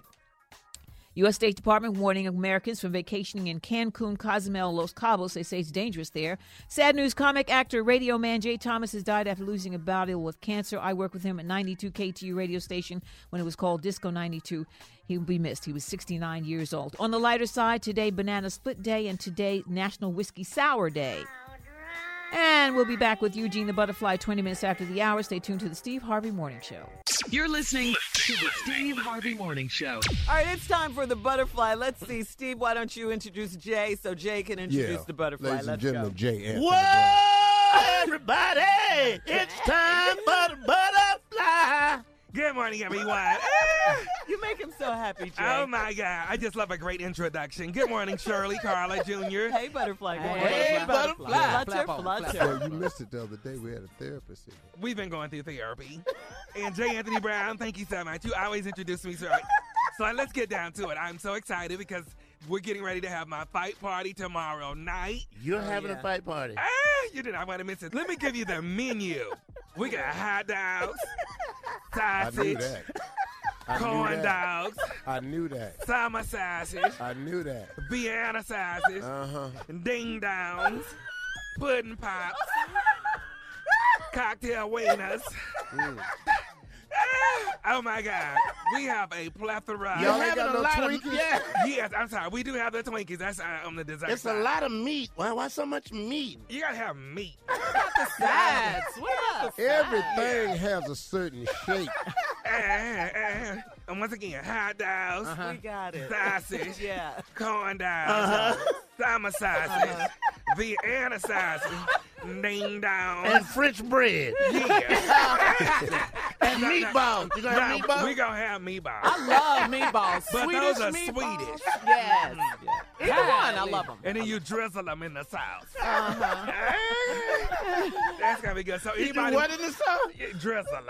U.S. State Department warning Americans from vacationing in Cancun, Cozumel, Los Cabos. They say it's dangerous there. Sad news, comic actor, radio man Jay Thomas has died after losing a battle with cancer. I worked with him at 92 KTU radio station when it was called Disco 92. He will be missed. He was 69 years old. On the lighter side, today Banana Split Day and today National Whiskey Sour Day. And we'll be back with Eugene the Butterfly 20 minutes after the hour. Stay tuned to the Steve Harvey Morning Show. You're listening to the Steve Harvey Morning Show. All right, it's time for the Butterfly. Let's see. Steve, why don't you introduce Jay so Jay can introduce the Butterfly. Ladies and gentlemen, Jay Anthony. Whoa, everybody, it's time for the Butterfly. Good morning, everyone. You make him so happy, Jay. Oh, my God. I just love a great introduction. Good morning, Shirley, Carla, Jr. Hey, Butterfly. Hey, Butterfly. Well, you missed it the other day. We had a therapist here. We've been going through therapy. And Jay Anthony Brown, thank you so much. You always introduce me, so let's get down to it. I'm so excited because we're getting ready to have my fight party tomorrow night. You're having a fight party? You did not want to miss it. Let me give you the menu. We got hot dogs, sausage, corn dogs. I knew that. Summer sausage. I knew that. Vienna sausage. Ding dongs. Pudding pops. Cocktail wieners. Oh, my God. We have a plethora. You're having a lot of Yes, I'm sorry. We do have the Twinkies. That's on the dessert It's side. a lot of meat. Why so much meat? You got to have meat. What about the sides? What about the Everything has a certain shape. And once again, hot dogs. We got it. Sausage. Yeah. Corn dogs. Summer sausage. Vienna sausage. Ding dong. And French bread. Yeah. Meatballs. You gonna have meatballs? We gonna have meatballs. I love meatballs. But Swedish those are meatballs. Swedish. Yes. Either one, I love them. And then you drizzle them in the sauce. Uh-huh. That's gonna be good. So You do anybody, what in the sauce? drizzle them.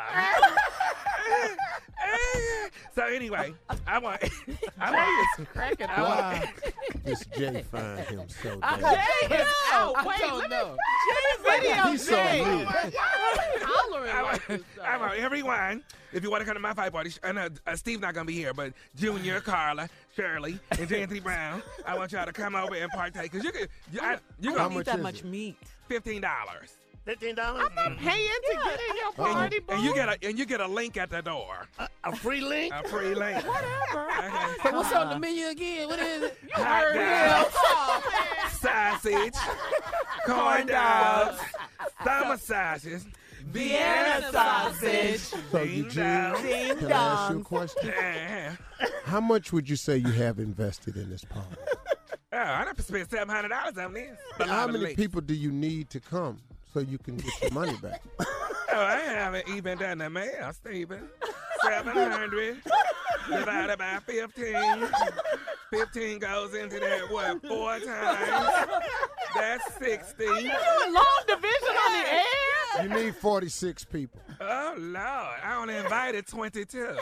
So anyway, I want Cracking up. Wow. This Jay find him so damn. Jay is out. Wait, don't let me. know. Jay's video. He's so rude. Hollering like this. I want everyone, if you want to come to my fight party, Steve's not going to be here, but Junior, Carla, Shirley, and J. Anthony Brown, I want y'all to come over and partake. Because I you're don't going eat that much meat. $15. $15? I'm not paying to get in your party, boo. And you get a link at the door. A free link? A free link. Whatever. Okay. So what's on the menu again? What is it? Hot dogs, sausage, corn dogs, summer sausages, Vienna sausage, So Eugene, can I ask you a question? Yeah. How much would you say you have invested in this party? Oh, I done spent $700 on this. How many people do you need to come so you can get your money back? Oh, I haven't even done the math, Stephen. 700 divided by 15. 15 goes into that, what, 4 times? That's 60. Are you doing long division on the air? You need 46 people. Oh, Lord. I only invited 22.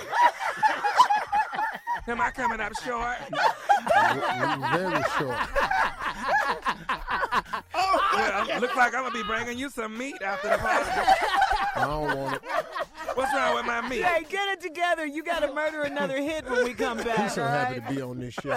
Am I coming up short? Very short. Well, looks like I'm going to be bringing you some meat after the party. I don't want it. What's wrong with my meat? Hey, get it together. You got to murder another hit when we come back. He's so all happy right? to be on this show.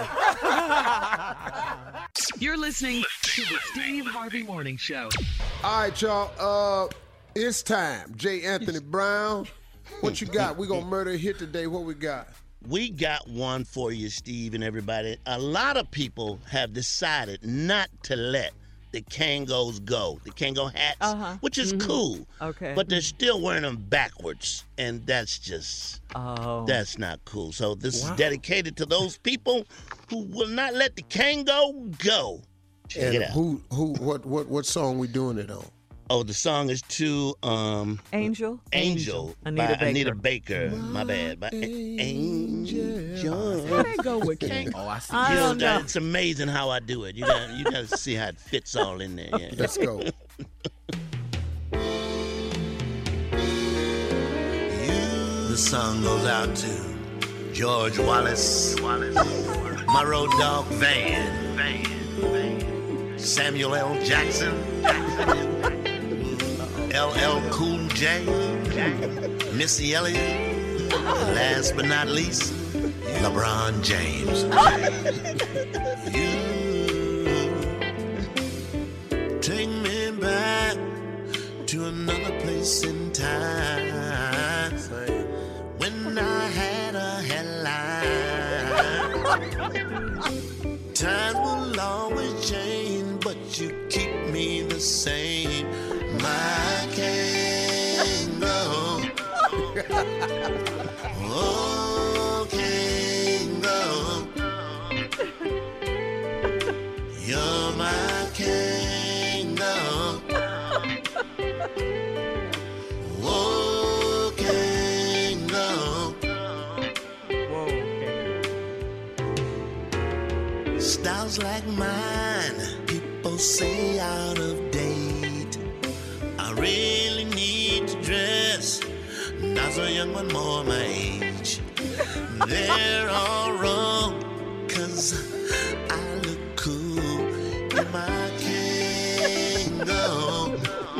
You're listening to the Steve Harvey Morning Show. All right, y'all. It's time. J. Anthony Brown, what you got? We gonna murder a hit today. What we got? We got one for you, Steve, and everybody. A lot of people have decided not to let the Kangos go, the Kango hats, which is cool. Okay. But they're still wearing them backwards, and that's just, that's not cool. So this is dedicated to those people who will not let the Kango go. Check it out. What song we doing it on? Oh, the song is to Angel. Anita Baker. My bad. By Angel. How they go with King? Oh, I see. I don't know. It's amazing how I do it. You gotta see how it fits all in there. Yeah. Let's go. The song goes out to George Wallace, my road dog Van, Samuel L. Jackson, LL Cool J, Missy Elliott, last but not least, LeBron James. You take me back to another place in time when I had a headline. Times will always change, but you keep me the same. My Kango. Oh, Kango. You're my Kango. Oh, Kango. Styles like mine, people say out of date. I really need to dress not so young, but more my age. They're all wrong, 'cause I look cool in my Kango.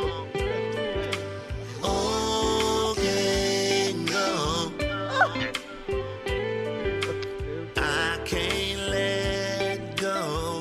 Oh, Kango. I can't let go.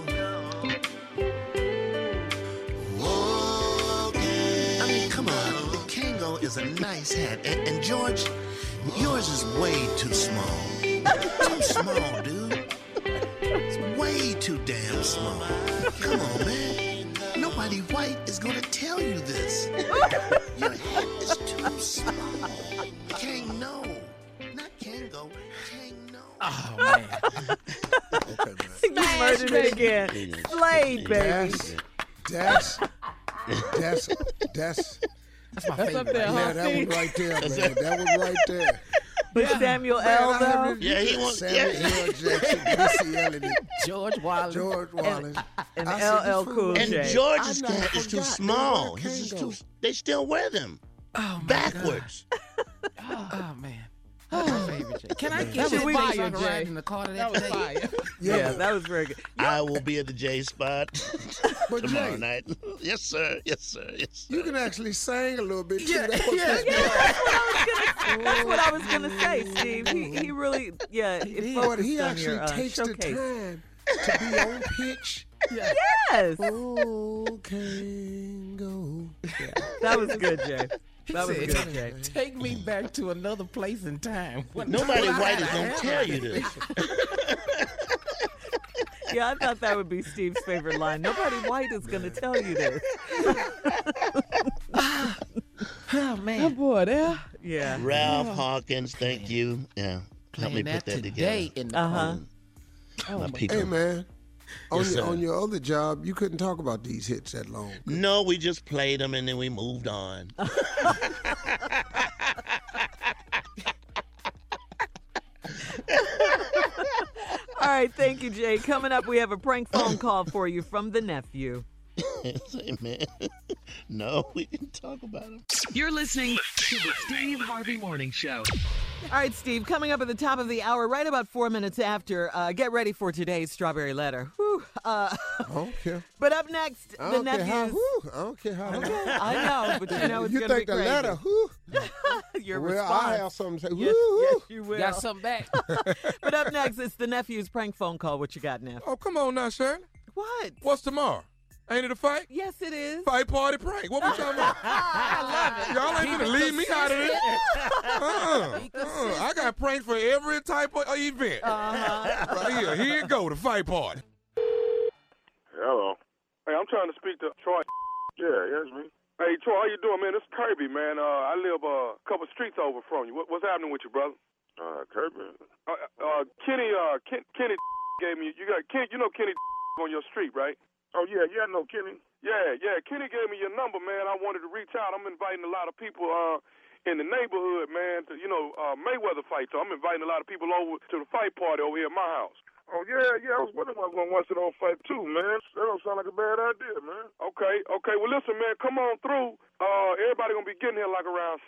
Oh, Kango. I mean, come on. The Kango is a nice hat. And George, yours is way too small. Too small, dude. It's way too damn small. Come on, man. Nobody white is gonna tell you this. Your hat is too small. Kango. Not Kango. Kango. Oh, man. You murdered it again. Slade, baby. That's my That's favorite. up there, Yeah, that one right there, man. That one right there. But Samuel L. though? Yeah, he wants Samuel L. Jackson, Missy Elliott, George Wallace. George Wallace. And I said, LL this Cool fool- and J. George's I cat is too forgot. small. Where His is Kango? too. They still wear them Oh, my backwards. Oh, man. That's my favorite, Jay. Can I get That you was a fire, ride Jay. in the car That was fire. Yeah, that was very good. I will be at the J spot But tomorrow Jay, night. Yes, sir. Yes, sir. Yes, sir. you can actually sing a little bit too. Yeah, That was yeah, his- That's what I was gonna say, Steve. He really, it But focused he on actually your takes the showcase. time to be on pitch. Yes, Oh, Kango. that was good, Jay. He That was said, good, Jay. take me back to another place in time. Nobody white is gonna tell you this. Yeah, I thought that would be Steve's favorite line. Nobody white is gonna tell you this. Oh, man. Boy, there. Yeah. Ralph Hawkins, thank you. Yeah, help me Playing put that today together. in the Uh-huh. My people. Hey, man. Yes, sir. On your other job, you couldn't talk about these hits that long. No, we just played them and then we moved on. All right, thank you, Jay. Coming up, we have a prank phone call for you from the nephew. Say, man. No, we didn't talk about them. You're listening to the Steve Harvey Morning Show. All right, Steve, coming up at the top of the hour, right about 4 minutes after, get ready for today's Strawberry Letter. Whew, I don't care. but up next, I the don't care how. nephews. Whew, I don't care how. I know, but you know it's You going to be think the crazy. letter? Whew. Your Well, response. I have something to say. Yes, Whew. yes, you will. Got something back? But up next, it's the nephew's prank phone call. What you got, Neff? Oh, come on now, Shirley. What? What's tomorrow? Ain't it a fight? Yes, it is. Fight, party, prank. What we talking about? I love it. Y'all ain't gonna leave me out of this. I got pranks for every type of event. Right here it go, the fight party. Hello. Hey, I'm trying to speak to Troy. Yeah, that's me. Hey, Troy, how you doing, man? This is Kirby, man. I live a couple streets over from you. What's happening with you, brother? Kirby. Kenny gave me. You know Kenny on your street, right? Oh yeah, I know Kenny. Yeah. Kenny gave me your number, man. I wanted to reach out. I'm inviting a lot of people in the neighborhood, man, to Mayweather fight. So I'm inviting a lot of people over to the fight party over here at my house. Oh, yeah, I was wondering if I was going to watch it on fight too, man. That don't sound like a bad idea, man. Okay. Well, listen, man, come on through. Everybody going to be getting here like around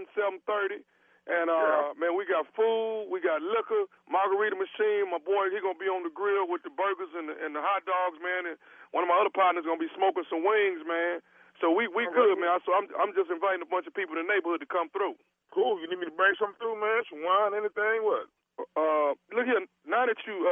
7:30. And, man, we got food, we got liquor, margarita machine. My boy, he going to be on the grill with the burgers and the hot dogs, man. And one of my other partners going to be smoking some wings, man. So we good, man. So I'm just inviting a bunch of people in the neighborhood to come through. Cool. You need me to bring something through, man? Some wine, anything? What? Look here. Now that you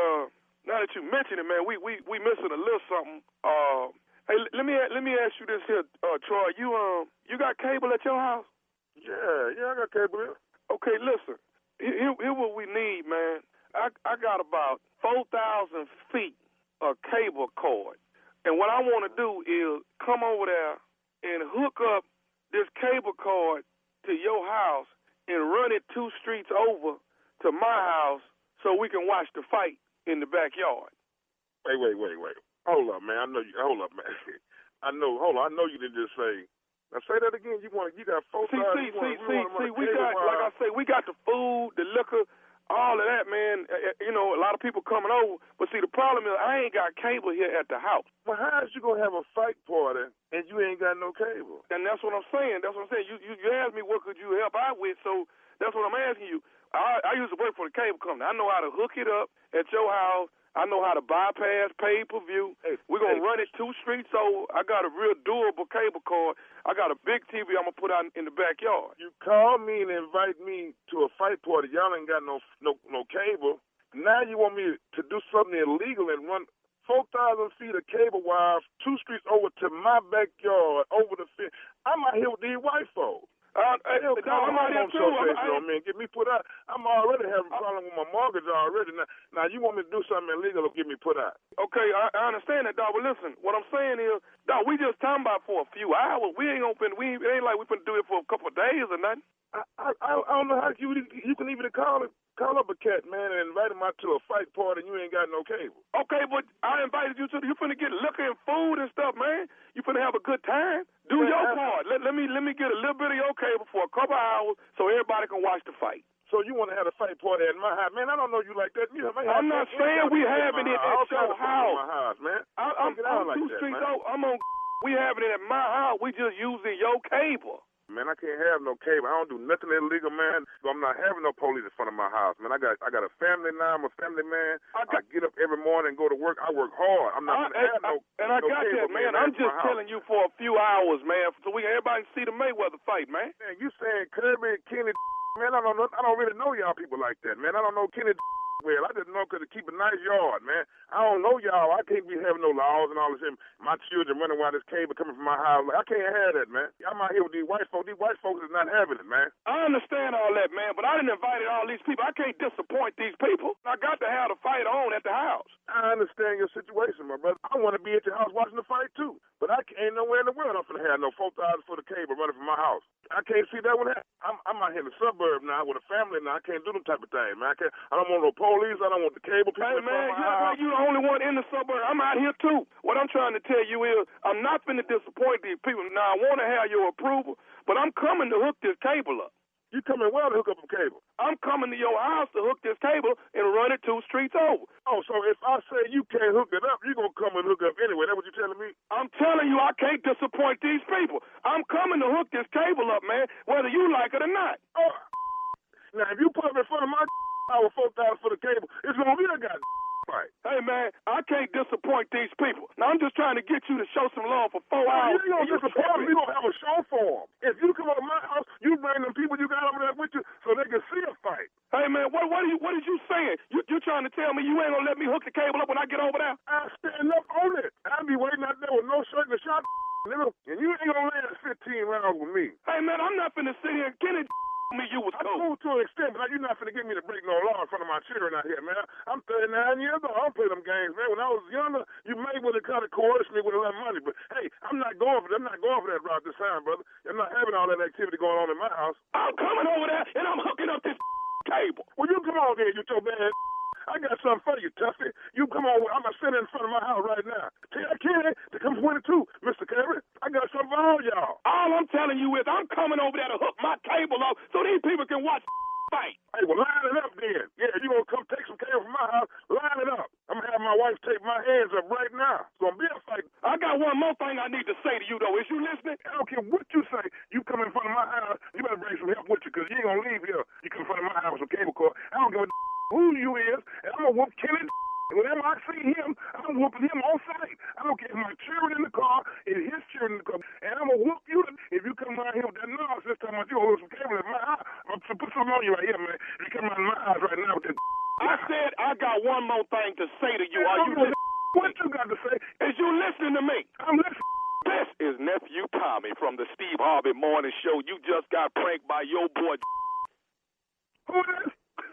mention it, man, we missing a little something. Hey, let me ask you this here, Troy. You got cable at your house? Yeah, I got cable here. Okay, listen. Here what we need, man. I got about 4,000 feet of cable cord. And what I want to do is come over there and hook up this cable cord to your house and run it 2 streets over to my house so we can watch the fight in the backyard. Wait. Hold up, man. Hold up, man. I know you didn't just say. Now say that again. You got 4,000. See, we got, like I say, we got the food, the liquor, all of that, man. A lot of people coming over. But see, the problem is I ain't got cable here at the house. Well, how is you gonna have a fight party and you ain't got no cable? And that's what I'm saying. You asked me what could you help out with, so that's what I'm asking you. I used to work for the cable company. I know how to hook it up at your house. I know how to bypass pay-per-view. We're going to run it 2 streets over. I got a real durable cable cord. I got a big TV I'm going to put out in the backyard. You call me and invite me to a fight party. Y'all ain't got no cable. Now you want me to do something illegal and run 4,000 feet of cable wire 2 streets over to my backyard, over the fence. I'm out here with these white folks. I'm out here too. Man, get me put out. I'm already having a problem with my mortgage already. Now you want me to do something illegal to get me put out? Okay, I understand that, dog. But listen, what I'm saying is, dog, we just talking about for a few hours. We ain't open. It ain't like we finna do it for a couple of days or nothing. I don't know how you can even call Call up a cat, man, and invite him out to a fight party, and you ain't got no cable. Okay, but I invited you to. You finna get liquor and food and stuff, man. You finna have a good time. Do your part. Let me get a little bit of your cable for a couple hours so everybody can watch the fight. So you want to have a fight party at my house, man? I don't know you like that. I'm not saying we having it at your house. My house, man. I'm 2 streets over. I'm on. We having it at my house. We just using your cable. Man, I can't have no cable. I don't do nothing illegal, man. I'm not having no police in front of my house, man. I got a family now. I'm a family man. I get up every morning and go to work. I work hard. I'm not gonna have no. And I got that, man. I'm just telling you for a few hours, man, so everybody can see the Mayweather fight, man. Man, you saying Kirby and Kenny? Man, I don't really know y'all people like that, man. I don't know Kenny well. I just know because to keep a nice yard, man. I don't know y'all. I can't be having no laws and all this. My children running around this cable coming from my house. I can't have that, man. I'm out here with these white folks. These white folks is not having it, man. I understand all that, man, but I didn't invite all these people. I can't disappoint these people. I got to have the fight on at the house. I understand your situation, my brother. I want to be at your house watching the fight, too. But I ain't nowhere in the world I'm going to have no $4,000 for the cable running from my house. I can't see that one happen. I'm out here in the suburb now with a family now. I can't do them type of thing, man. I don't want no police. I don't want the cable people. Hey, man, you act like you the only one in the suburb. I'm out here, too. What I'm trying to tell you is I'm not finna disappoint these people. Now, I want to have your approval, but I'm coming to hook this cable up. You coming well to hook up a cable? I'm coming to your house to hook this cable and run it 2 streets over. Oh, so if I say you can't hook it up, you're going to come and hook up anyway. That's what you're telling me? I'm telling you I can't disappoint these people. I'm coming to hook this cable up, man, whether you like it or not. Oh, now, if you put me in front of my our $4,000 for the cable, it's going to be a goddamn fight. Hey, man, I can't disappoint these people. Now, I'm just trying to get you to show some love for 4 hours. You ain't going to disappoint me. We're going to have a show for them. If you come over to my house, you bring them people you got over there with you so they can see a fight. Hey, man, what are you saying? You trying to tell me you ain't going to let me hook the cable up when I get over there? I stand up on it. I'll be waiting out there with no shirt and a shot, nigga, and you ain't going to last 15 rounds with me. Hey, man, I'm not finna sit here and get it. Me, you was cool to an extent, but you're not finna get me to break no law in front of my children out here, man. I'm 39 years old. I don't play them games, man. When I was younger, you may would have kind of coerced me with a lot of money, but hey, I'm not going for that route this time, brother. I'm not having all that activity going on in my house. I'm coming over there and I'm hooking up this cable. Well, you come on there, you so bad. I got something for you, Tuffy. You come on. I'm going to sit in front of my house right now. Tell Kenny to come 22, Mr. Kirby. I got something for all y'all. All I'm telling you is I'm coming over there to hook my cable up so these people can watch fight. Hey, well, line it up then. Yeah, you going to come take some cable from my house, line it up. I'm going to have my wife take my hands up right now. It's going to be a fight. I got one more thing I need to say to you, though. Is you listening? I don't care what you say. You come in front of my house, you better bring some help with you because you ain't going to leave here. You come in front of my house with some cable cord. I don't give a who you is, and I'm going to whoop Kenny. Whenever I see him, I'm whooping him on sight. I don't care if my children in the car, and his children in the car, and I'm going to whoop you if you come around here with that nonsense talking about you going to lose some cable in my house. I'm going to put something on you right here, man. If you come around my house right now with that. I said I got one more thing to say to you. Are you listening? What you got to say? Is you listening to me? I'm listening. This is Nephew Tommy from the Steve Harvey Morning Show. You just got pranked by your boy. Who is?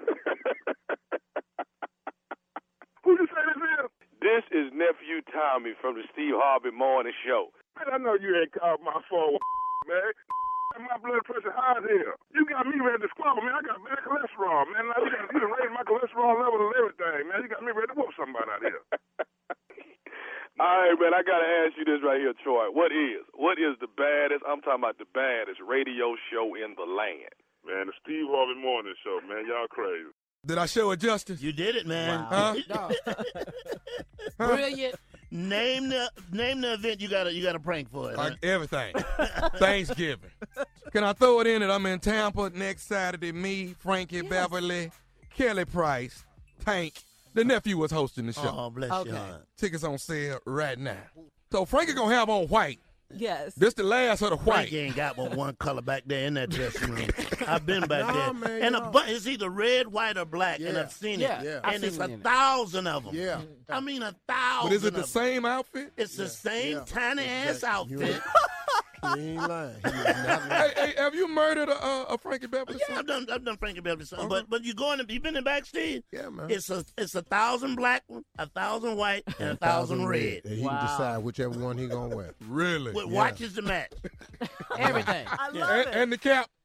Who you say this is? This is Nephew Tommy from the Steve Harvey Morning Show. Man, I know you ain't called my phone, man. My blood pressure high as hell. You got me ready to squabble, man. I got bad cholesterol, man. You done raised my cholesterol level and everything, man. You got me ready to whoop somebody out here. All right, man, I got to ask you this right here, Troy. What is the baddest, I'm talking about the baddest radio show in the land? Man, the Steve Harvey Morning Show, man. Y'all crazy. Did I show it justice? You did it, man. Wow. Brilliant. Name the event you got a prank for it. Like everything. Thanksgiving. Can I throw it in that I'm in Tampa next Saturday? Me, Frankie Beverly, Kelly Price, Tank. The nephew was hosting the show. Oh, bless your heart. Tickets on sale right now. So Frankie gonna have on white. Yes. This the last of the white. Frankie ain't got but one color back there in that dressing room. I've been back there. Man, and it's either red, white, or black, and I've seen it. Yeah. And it's 1,000 of them. Yeah. I mean 1,000 But is it the of them. same outfit? It's the same tiny-ass outfit. He ain't lying. He is not lying. Hey, have you murdered a Frankie Beverly Yeah, song? I've done Frankie Beverly song, but you been in backstage? Yeah, man. It's 1,000 black, 1,000 white, and 1,000 red. And he can decide whichever one he gonna wear. Really? With watches to match. Everything. I love it. And the cap?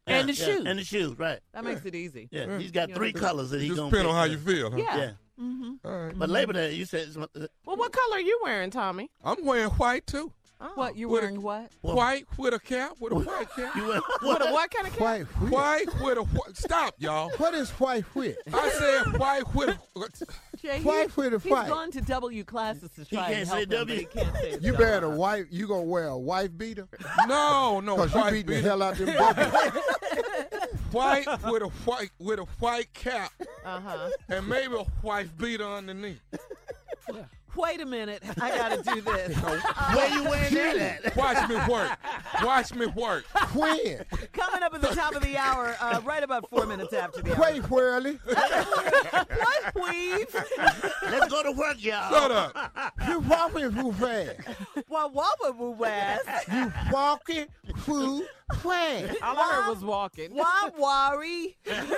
And the shoes. And the shoes, right. That makes it easy. Yeah, he's got 3 colors that he's Just going to depend on how you feel, huh? Yeah. All right. But Labor Day, you said... Well, what color are you wearing, Tommy? I'm wearing white, too. Oh. What, you wearing what? White with a cap, with a white cap. You wear With a what kind of cap? White with a white. Stop, y'all. What is white with? I said white with a... Jay, White with a he's white. gone to W classes to try can't and say help him, W. but he can't say it. You better wife. You gonna wear a wife beater? No, Because you white beating the beater. hell out them buckets. White with a white cap Uh-huh. and maybe a white beater underneath. Wait a minute. I got to do this. Where you wearing that at? Watch me work. Watch me work. When? Coming up at the top of the hour, right about 4 minutes after the hour. Wait, Whirly. What, weave? Let's go to work, y'all. Shut up. You walking too fast. What wobble was? You walking too fast. All I heard was walking. Why worry?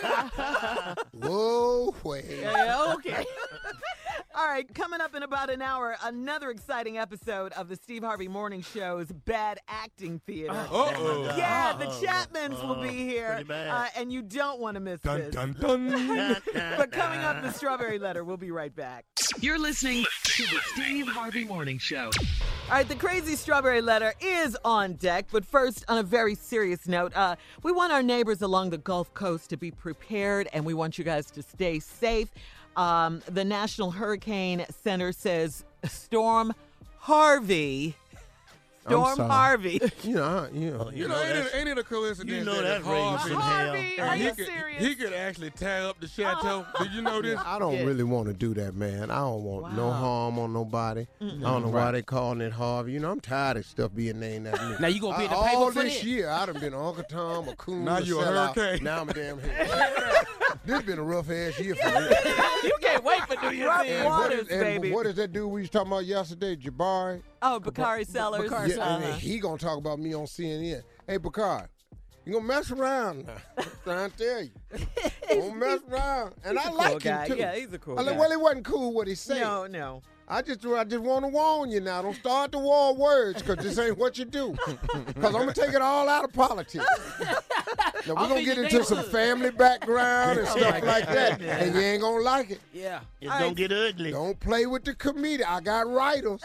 Whoa, wait. Yeah, okay. All right, coming up in about an hour, another exciting episode of the Steve Harvey Morning Show's Bad Acting Theater. Uh-oh. Yeah, the Chapmans will be here, pretty bad. and you don't want to miss Dun, this. dun, dun. But coming up, the Strawberry Letter. We'll be right back. You're listening to the Steve Harvey Morning Show. All right, the crazy Strawberry Letter is on deck. But first, on a very serious note, we want our neighbors along the Gulf Coast to be prepared, and we want you guys to stay safe. The National Hurricane Center says Storm Harvey. Storm sorry. Harvey. You know. Ain't it a coincidence You know that Harvey, raised in Harvey, hell. are you could, serious? he could actually tear up the chateau. Did you know this? I don't really want to do that, man. I don't want no harm on nobody. I don't know why they calling it Harvey. You know, I'm tired of stuff being named after me. Now you gonna be in the paper all for this this? year, I done been Uncle Tom, a coon, Now you a sellout. hurricane. Now I'm a damn hurricane. This been a rough ass year for me. You can't wait for New Year's Rough Eve. waters, and baby. what is that dude we was talking about yesterday, Jabari? Oh, Bakari Sellers. Yeah, and he gonna talk about me on CNN. Hey, Bakari, you gonna mess around now. I'm trying to tell you. Don't mess around. And I He's a like cool guy. him, too. Yeah, he's a cool I like, guy. well, it wasn't cool what he said. No. I just want to warn you now. Don't start the war of words, because this ain't what you do. Because I'm going to take it all out of politics. Now, we're going to get into some family background and stuff like that, and you ain't going to like it. Yeah. It's going to get ugly. Don't play with the committee. I got writers.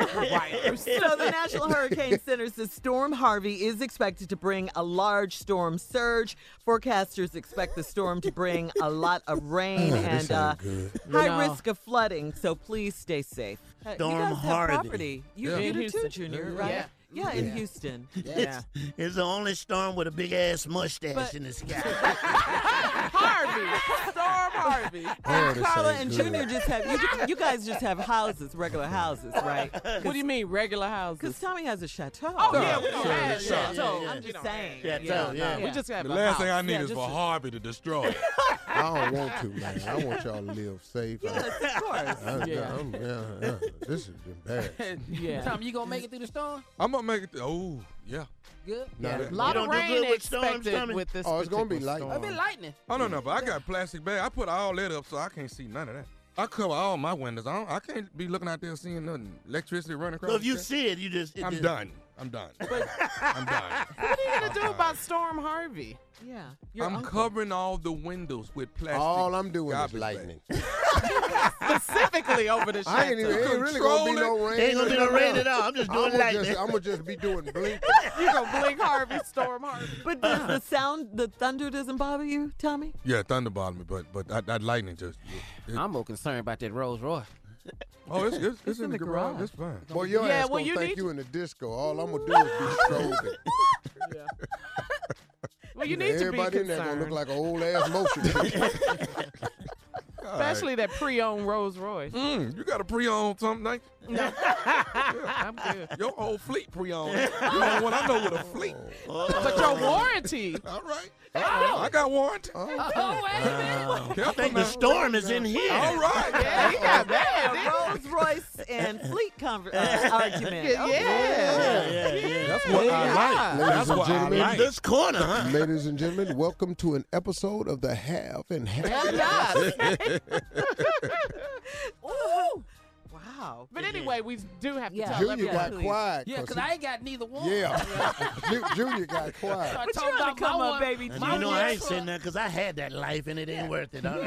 So the National Hurricane Center says Storm Harvey is expected to bring a large storm surge. Forecasters expect the storm to bring a lot of rain and high risk of flooding, so please stay safe. Storm you guys have Harvey. property. You In do too, Houston. Junior, right? Yeah, in Houston. Yeah. It's the only storm with a big ass mustache But- in the sky. Harvey. Storm Harvey. Oh, this Carla ain't and good. Junior just have you guys just have houses, regular houses, right? What do you mean, regular houses? Because Tommy has a chateau. Oh, yeah, we don't Sure, have sure. chateau. I'm just saying. Chateau, yeah. We just have The a last house. thing I need Yeah, is just for a- Harvey to destroy it. I don't want to, man. I want y'all to live safe. Yes, of course. This has been bad. Yeah. Tom, you gonna make it through the storm? I'm going to make it. Oh, yeah. Good. Now that- A lot You of don't do rain good with storms, expected Tommy? with this. Oh, it's gonna be particular lightning. storm. I've been lightning. Oh, no, but I got a plastic bag. I put all that up so I can't see none of that. I cover all my windows. I can't be looking out there seeing nothing. Electricity running across So if the you sky. see it, you just... it I'm just- done. I'm done. I'm done. What are you gonna do about Storm Harvey? Yeah. Your I'm uncle. covering all the windows with plastic. All I'm doing is garbage lightning. Specifically over the I ain't even. It ain't really gonna be no rain. Ain't gonna be no rain at all. I'm just doing lightning. I'm gonna just be doing blink. You gonna blink Harvey, Storm Harvey. But does the sound, the thunder doesn't bother you, Tommy? Yeah, thunder bothered me, but that lightning just. I'm more concerned about that Rolls Royce. Oh, it's in the garage. It's fine. Boy, your Yeah, ass well, gonna you think need you in the disco. All I'm gonna do is be strobing. Well, you need to be Everybody in there gonna look concerned, like an old ass motion picture. especially that pre-owned Rolls Royce. You got a pre-owned something, like I'm good. your whole fleet pre-owned. You the only one I know with a fleet. But your warranty. All right. I got warranty. Oh, wait a minute. Careful I think now. the storm is in here. All right. Yeah, he got mad. didn't Rolls Royce and fleet argument. he? Okay. Yeah. That's what I like. Ladies That's and what I gentlemen, like. This corner, huh? Ladies and gentlemen, welcome to an episode of the Have and Have. Yeah. Ooh. Wow. Wow. But anyway, we do have to Yeah. tell Junior everyone. got quiet. Yeah, because I ain't got neither one. Yeah. Junior got quiet. Start But talking you ought to about come my up, one- baby. And my you know one I ain't truck. saying that because I had that life and it ain't worth it. Huh?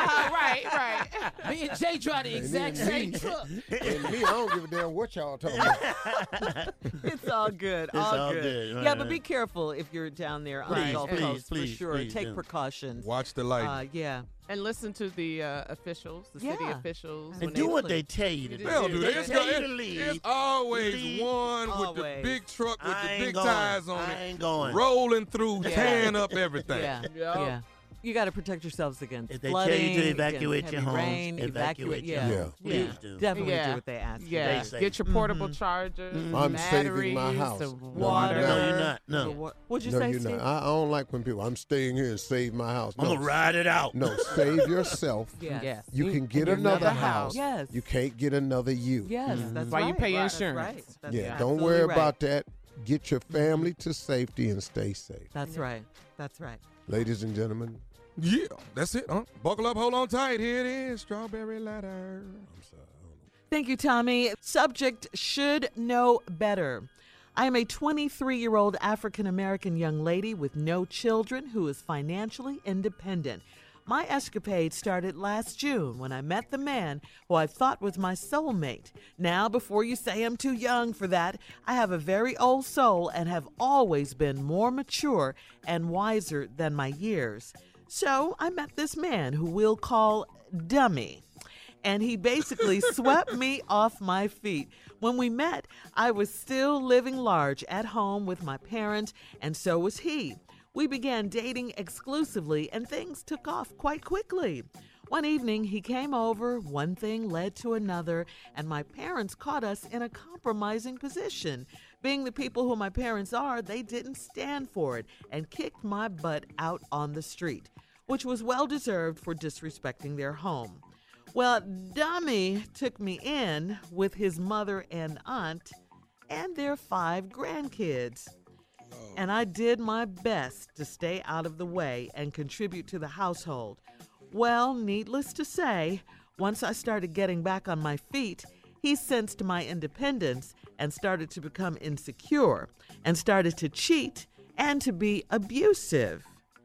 Right. Me and Jay drive the exact same truck. And me, I don't give a damn what y'all talking about. It's all good. It's all good. Yeah, but be careful if you're down there on the Please, Gulf please, Coast please, for sure. please Take do. precautions. Watch the light. Yeah. And listen to the officials, the city Yeah. officials. And when do what they tell you to do. They'll do that. They It's, tell you to leave. it's always Leave. one with Always. the big truck with I the ain't big going. tires on I it, ain't going. rolling through, Yeah. tearing up everything. Yeah. Yeah. Yeah. You got to protect yourselves against If they flooding, tell you to against evacuate heavy your homes, rain, evacuate your yeah. homes. Yeah. Please do. Definitely Yeah. do what they ask you. Yeah, Stay safe. get your portable chargers, I'm saving batteries, my house. the No, water. No, you're not. The No. wa- What'd you No, say, you're Steve? not. I don't like when people, I'm staying here and save my house. I'm No, going to ride it out. no, save yourself. Yes. Yes. You can get Another another house. house. Yes. You can't get another you. Yes, that's why you right. pay That's insurance. right. That's Yeah, don't absolutely worry right. about that. Get your family to safety and stay safe. That's right. That's right. Ladies and gentlemen, Yeah, that's it. Huh? Buckle up, hold on tight. Here it is, Strawberry Letter. Thank you, Tommy. Subject: should know better. I am a 23-year-old African-American young lady with no children who is financially independent. My escapade started last June when I met the man who I thought was my soulmate. Now, before you say I'm too young for that, I have a very old soul and have always been more mature and wiser than my years. So I met this man who we'll call Dummy. And he basically swept me off my feet. When we met, I was still living large at home with my parents, and so was he. We began dating exclusively, and things took off quite quickly. One evening, he came over, one thing led to another, and my parents caught us in a compromising position. Being the people who my parents are, they didn't stand for it and kicked my butt out on the street, which was well-deserved for disrespecting their home. Well, Dummy took me in with his mother and aunt and their 5 grandkids. And I did my best to stay out of the way and contribute to the household. Well, needless to say, once I started getting back on my feet, he sensed my independence and started to become insecure and started to cheat and to be abusive.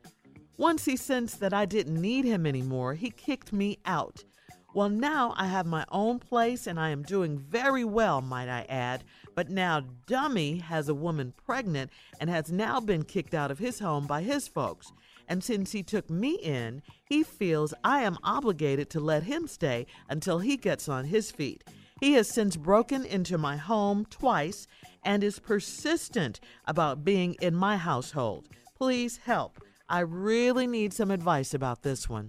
Once he sensed that I didn't need him anymore, he kicked me out. Well, now I have my own place and I am doing very well, might I add. But now Dummy has a woman pregnant and has now been kicked out of his home by his folks. And since he took me in, he feels I am obligated to let him stay until he gets on his feet. He has since broken into my home twice and is persistent about being in my household. Please help. I really need some advice about this one.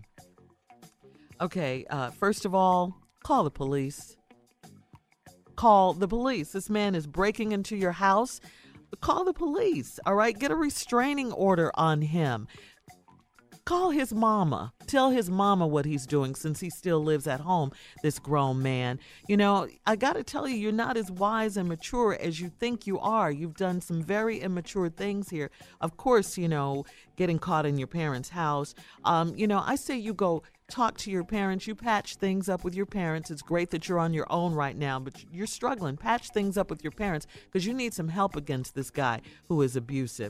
Okay, first of all, call the police. Call the police. This man is breaking into your house. Call the police, all right? Get a restraining order on him. Call his mama. Tell his mama what he's doing since he still lives at home, this grown man. You know, I got to tell you, you're not as wise and mature as you think you are. You've done some very immature things here. Of course, you know, getting caught in your parents' house. I say you go talk to your parents. You patch things up with your parents. It's great that you're on your own right now, but you're struggling. Patch things up with your parents because you need some help against this guy who is abusive.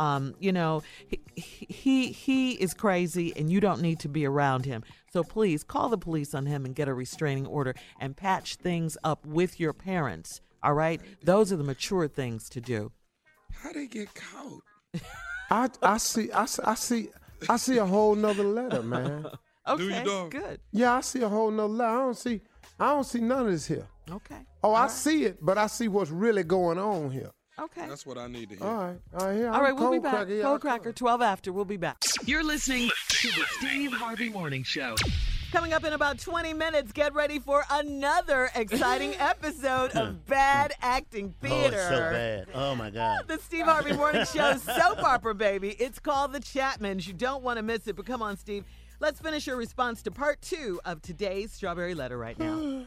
He is crazy and you don't need to be around him. So please call the police on him and get a restraining order and patch things up with your parents. All right? Those are the mature things to do. How they get caught? I see a whole nother letter, man. Okay, good. Yeah, I see a whole nother letter. I don't see none of this here. Okay. Oh, I see it, but I see what's really going on here. Okay. That's what I need to hear. All right, here. All right, we'll be back. Cracker, Cold Cracker, 12 after. We'll be back. You're listening to the Steve Harvey Morning Show. Coming up in about 20 minutes, get ready for another exciting episode of Bad Acting Theater. Oh, it's so bad. Oh, my God. The Steve Harvey Morning Show's soap opera, baby. It's called The Chapmans. You don't want to miss it, but come on, Steve. Let's finish your response to part 2 of today's Strawberry Letter right now.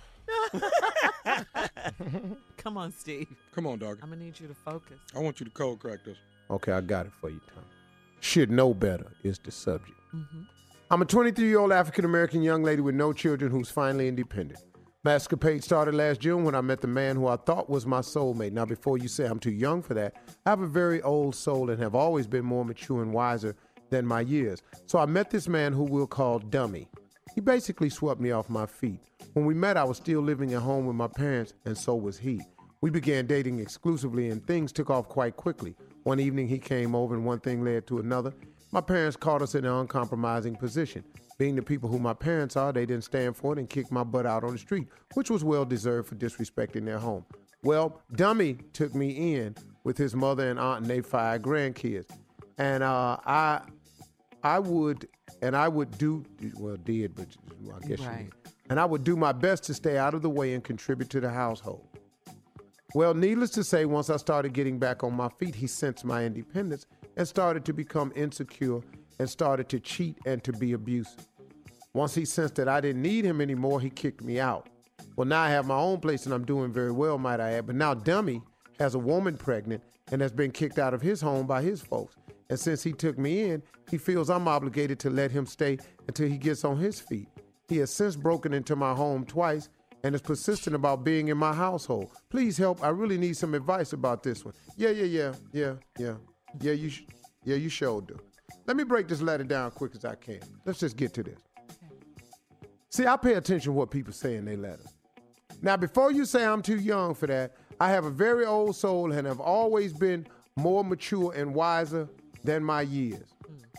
Come on, Steve. Come on, dog. I'm going to need you to focus. I want you to cold crack this. Okay, I got it for you, Tom. Should know better is the subject. Mm-hmm. I'm a 23-year-old African-American young lady with no children who's finally independent. My escapade started last June when I met the man who I thought was my soulmate. Now, before you say I'm too young for that, I have a very old soul and have always been more mature and wiser than my years. So I met this man who we'll call Dummy. He basically swept me off my feet. When we met, I was still living at home with my parents, and so was he. We began dating exclusively, and things took off quite quickly. One evening, he came over, and one thing led to another. My parents caught us in an uncompromising position. Being the people who my parents are, they didn't stand for it and kicked my butt out on the street, which was well-deserved for disrespecting their home. Well, Dummy took me in with his mother and aunt and their 5 grandkids. And I would do, well, did, but I guess Right. you did. And I would do my best to stay out of the way and contribute to the household. Well, needless to say, once I started getting back on my feet, he sensed my independence and started to become insecure and started to cheat and to be abusive. Once he sensed that I didn't need him anymore, he kicked me out. Well, now I have my own place and I'm doing very well, might I add. But now Dummy has a woman pregnant and has been kicked out of his home by his folks. And since he took me in, he feels I'm obligated to let him stay until he gets on his feet. He has since broken into my home twice and is persistent about being in my household. Please help. I really need some advice about this one. Yeah, you sure do. Let me break this letter down quick as I can. Let's just get to this. See, I pay attention to what people say in their letters. Now, before you say I'm too young for that, I have a very old soul and have always been more mature and wiser than my years.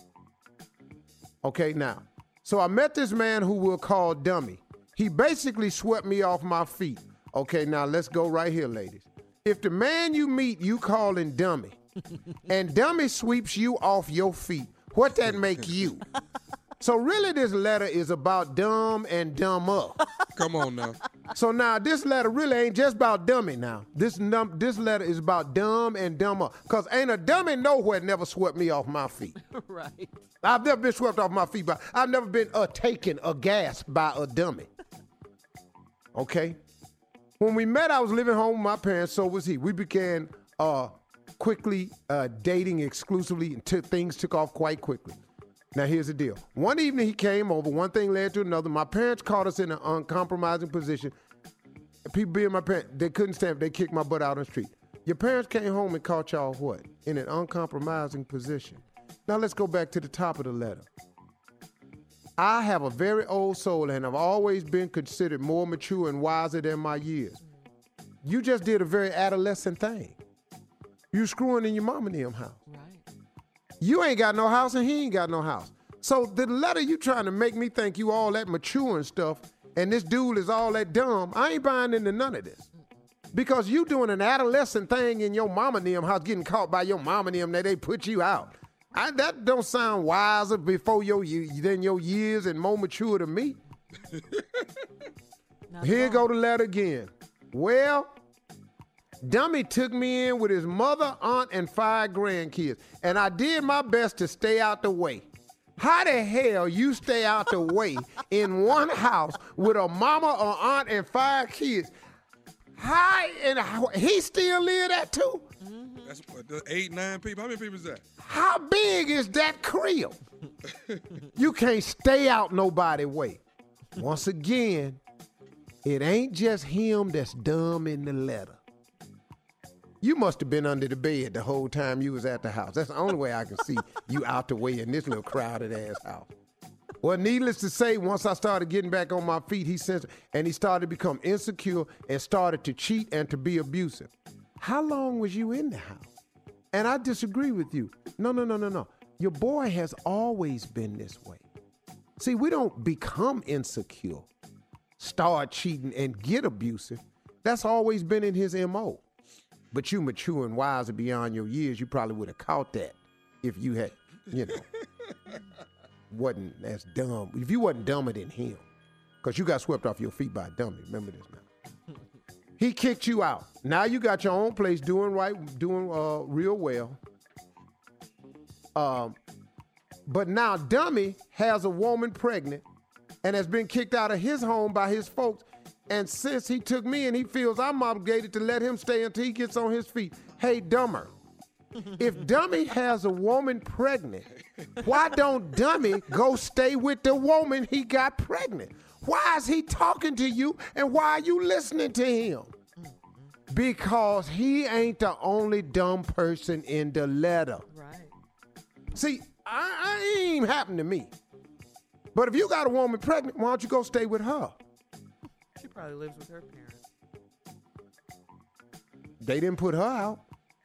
Okay, now, so I met this man who we'll call Dummy. He basically swept me off my feet. Okay, now let's go right here, ladies. If the man you meet you calling Dummy, and Dummy sweeps you off your feet, what that make you? So really this letter is about dumb and dumber. Come on now. So now this letter really ain't just about Dummy now. This letter is about dumb and dumber. Because ain't a dummy nowhere never swept me off my feet. Right. I've never been swept off my feet by, I've never been taken, gasped by a dummy. Okay? When we met, I was living home with my parents, so was he. We began quickly dating exclusively until things took off quite quickly. Now, here's the deal. One evening he came over. One thing led to another. My parents caught us in an uncompromising position. People being my parents, they couldn't stand it. They kicked my butt out on the street. Your parents came home and caught y'all what? In an uncompromising position. Now, let's go back to the top of the letter. I have a very old soul and have always been considered more mature and wiser than my years. You just did a very adolescent thing. You screwing in your mama and them house. Right. You ain't got no house and he ain't got no house. So the letter you trying to make me think you all that mature and stuff and this dude is all that dumb, I ain't buying into none of this. Because you doing an adolescent thing in your mama and them house, getting caught by your mama and them, that they put you out. That don't sound wiser before than your years and more mature to me. Here go the letter again. Well, Dummy took me in with his mother, aunt, and 5 grandkids, and I did my best to stay out the way. How the hell you stay out the way in one house with a mama, or aunt, and 5 kids? He still live that too? That's 8, 9 people. How many people is that? How big is that crib? You can't stay out nobody's way. Once again, it ain't just him that's dumb in the letter. You must have been under the bed the whole time you was at the house. That's the only way I can see you out the way in this little crowded ass house. Well, needless to say, once I started getting back on my feet, he started to become insecure and started to cheat and to be abusive. How long was you in the house? And I disagree with you. No. Your boy has always been this way. See, we don't become insecure, start cheating, and get abusive. That's always been in his MO. But you mature and wiser beyond your years, you probably would have caught that if you had, wasn't as dumb. If you wasn't dumber than him, because you got swept off your feet by a dummy. Remember this now. He kicked you out. Now you got your own place, doing real well. But now Dummy has a woman pregnant and has been kicked out of his home by his folks. And since he took me in, he feels I'm obligated to let him stay until he gets on his feet. Hey, Dumber, if Dummy has a woman pregnant, why don't Dummy go stay with the woman he got pregnant? Why is he talking to you and why are you listening to him? Because he ain't the only dumb person in the letter. Right. See, I ain't even happened to me. But if you got a woman pregnant, why don't you go stay with her? She probably lives with her parents. They didn't put her out.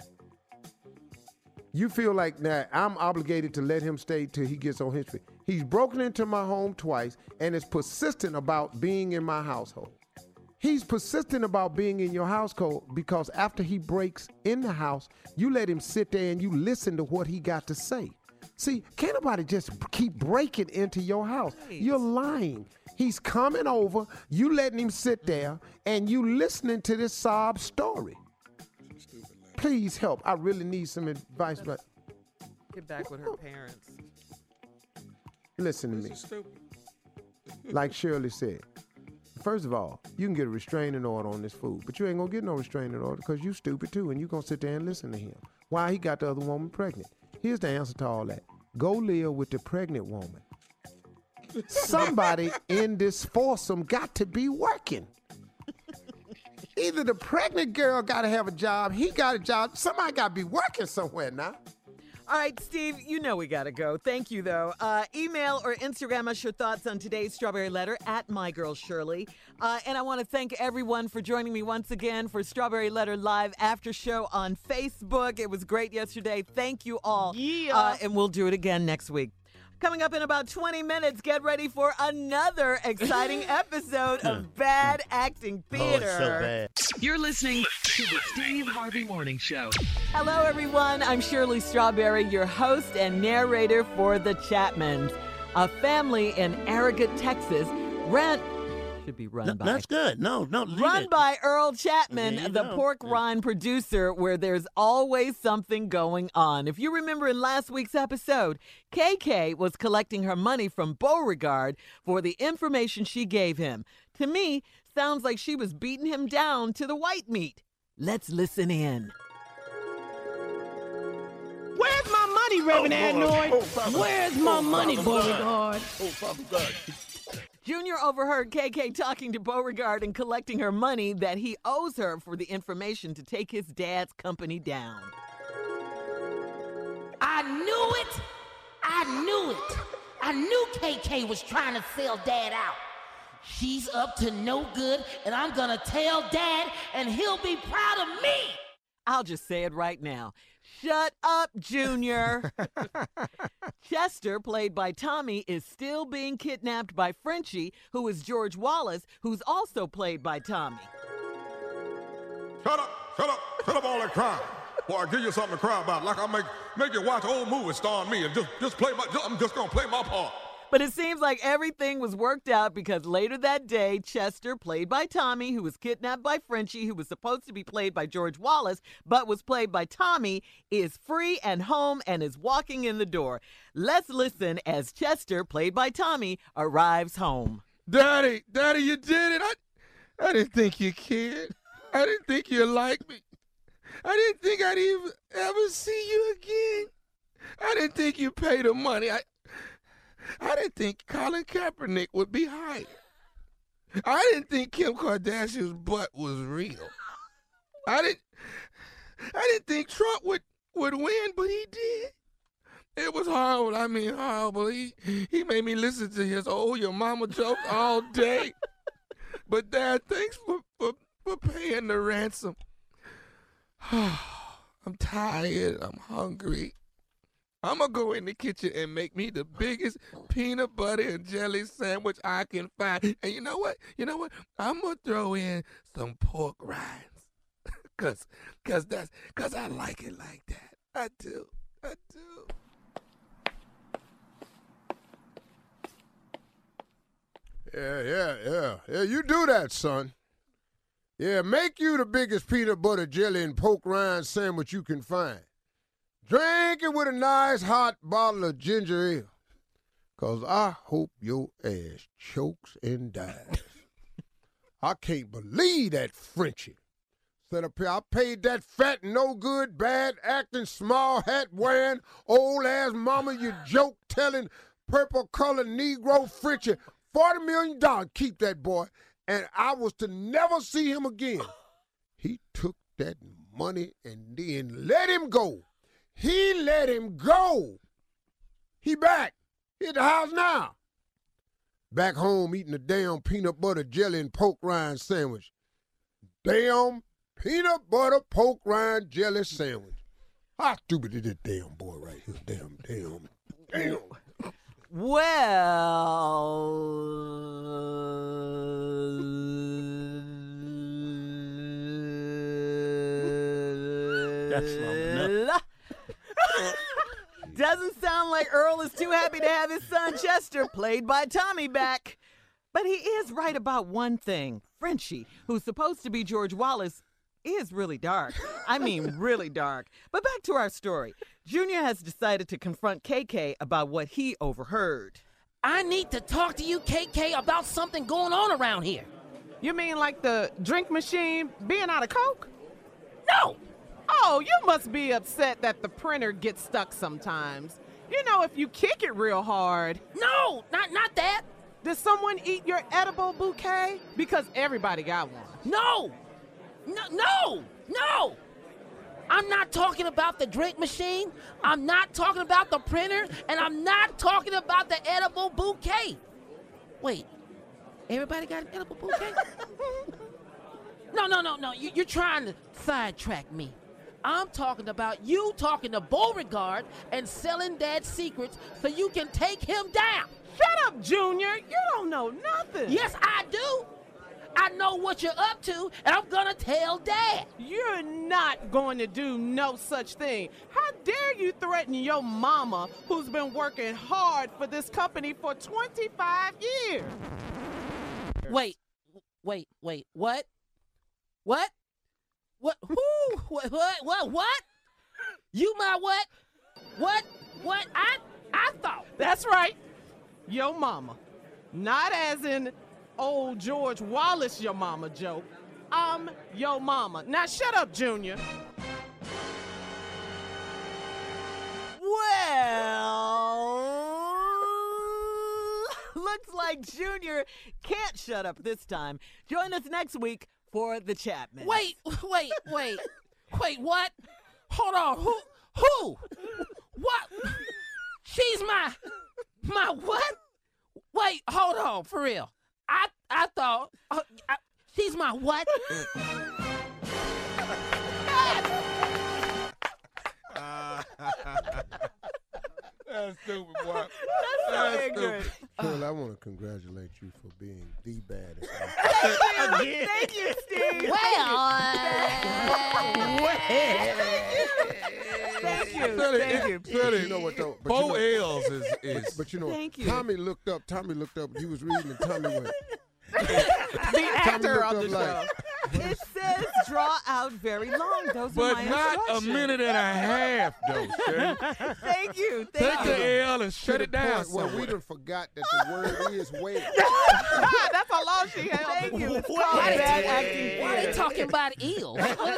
You feel like now I'm obligated to let him stay till he gets on his feet. He's broken into my home twice and is persistent about being in my household. He's persistent about being in your household because after he breaks in the house, you let him sit there and you listen to what he got to say. See, can't nobody just keep breaking into your house. Right. You're lying. He's coming over, you letting him sit there, and you listening to this sob story. Please help. I really need some advice. But get back with her parents. Listen to me. Like Shirley said, first of all, you can get a restraining order on this fool, but you ain't gonna get no restraining order because you stupid too, and you gonna sit there and listen to him. Why he got the other woman pregnant? Here's the answer to all that. Go live with the pregnant woman. Somebody in this foursome got to be working. Either the pregnant girl got to have a job, he got a job, somebody got to be working somewhere now. All right, Steve, you know we got to go. Thank you, though. Email or Instagram us your thoughts on today's Strawberry Letter at MyGirlShirley. And I want to thank everyone for joining me once again for Strawberry Letter Live After Show on Facebook. It was great yesterday. Thank you all. Yeah. And we'll do it again next week. Coming up in about 20 minutes, get ready for another exciting episode of Bad Acting Theater. Oh, it's so bad. You're listening to the Steve Harvey Morning Show. Hello, everyone. I'm Shirley Strawberry, your host and narrator for The Chapmans. A family in Arrogant, Texas, should be run by. That's good. No, Run by Earl Chapman, the pork rind producer, where there's always something going on. If you remember in last week's episode, KK was collecting her money from Beauregard for the information she gave him. To me, sounds like she was beating him down to the white meat. Let's listen in. Where's my money, Reverend Adenoid? Where's my money, Beauregard? Oh, Father God. Junior overheard KK talking to Beauregard and collecting her money that he owes her for the information to take his dad's company down. I knew it. I knew KK was trying to sell Dad out. She's up to no good, and I'm gonna tell Dad, and he'll be proud of me. I'll just say it right now. Shut up, Junior. Chester, played by Tommy, is still being kidnapped by Frenchie, who is George Wallace, who's also played by Tommy. Shut up all that crying. Boy, I'll give you something to cry about. Like I make you watch old movies starring me and I'm just gonna play my part. But it seems like everything was worked out because later that day, Chester, played by Tommy, who was kidnapped by Frenchie, who was supposed to be played by George Wallace, but was played by Tommy, is free and home and is walking in the door. Let's listen as Chester, played by Tommy, arrives home. Daddy, you did it. I didn't think you cared. I didn't think you liked me. I didn't think I'd even ever see you again. I didn't think you paid the money. I didn't think Colin Kaepernick would be hired. I didn't think Kim Kardashian's butt was real. I didn't think Trump would win, but he did. It was horrible. I mean, horrible. He made me listen to his your mama jokes all day. But Dad, thanks for paying the ransom. I'm tired. I'm hungry. I'm going to go in the kitchen and make me the biggest peanut butter and jelly sandwich I can find. And you know what? I'm going to throw in some pork rinds. Cause I like it like that. I do. Yeah, you do that, son. Yeah, make you the biggest peanut butter, jelly, and pork rind sandwich you can find. Drink it with a nice hot bottle of ginger ale. Because I hope your ass chokes and dies. I can't believe that Frenchie. Set up here, I paid that fat, no good, bad acting, small hat wearing, old ass mama you joke telling, purple colored Negro Frenchie $40 million, keep that boy, and I was to never see him again. He took that money and then let him go. He let him go. He back. He at the house now. Back home eating a damn peanut butter jelly and pork rind sandwich. Damn peanut butter pork rind jelly sandwich. How stupid is this damn boy right here? Damn. Well, that's long enough. Doesn't sound like Earl is too happy to have his son Chester, played by Tommy, back. But he is right about one thing. Frenchie, who's supposed to be George Wallace, is really dark. I mean, really dark. But back to our story. Junior has decided to confront KK about what he overheard. I need to talk to you, KK, about something going on around here. You mean like the drink machine being out of Coke? No! Oh, you must be upset that the printer gets stuck sometimes. You know, if you kick it real hard. No, not that. Did someone eat your edible bouquet? Because everybody got one. No! I'm not talking about the drink machine. I'm not talking about the printer. And I'm not talking about the edible bouquet. Wait, everybody got an edible bouquet? No. You're trying to sidetrack me. I'm talking about you talking to Beauregard and selling Dad's secrets so you can take him down. Shut up, Junior. You don't know nothing. Yes, I do. I know what you're up to, and I'm gonna tell Dad. You're not going to do no such thing. How dare you threaten your mama, who's been working hard for this company for 25 years? Wait, what? What? Who? What? You my what? What? I thought. That's right. Your mama. Not as in old George Wallace, your mama joke. I'm your mama. Now shut up, Junior. Well, looks like Junior can't shut up this time. Join us next week for the Chapman. Wait, what? Hold on, who? What? She's my what? Wait, hold on, for real. I thought, she's my what? That's stupid, boy. That's so ignorant. Well, I want to congratulate you for being the baddest. Thank you, Steve. Thank you. You know what though? Four L's is. But you know, Thank you. Tommy looked up. He was reading, and Tommy went. The actor of the show. It says draw out very long. Those are my But not a instructions. minute and a half, though, Shay. Thank you. Take the L and shut it down. Well, we done forgot that the word is whale. That's how long she held. Thank you. It's called bad acting. Why are they talking about eels?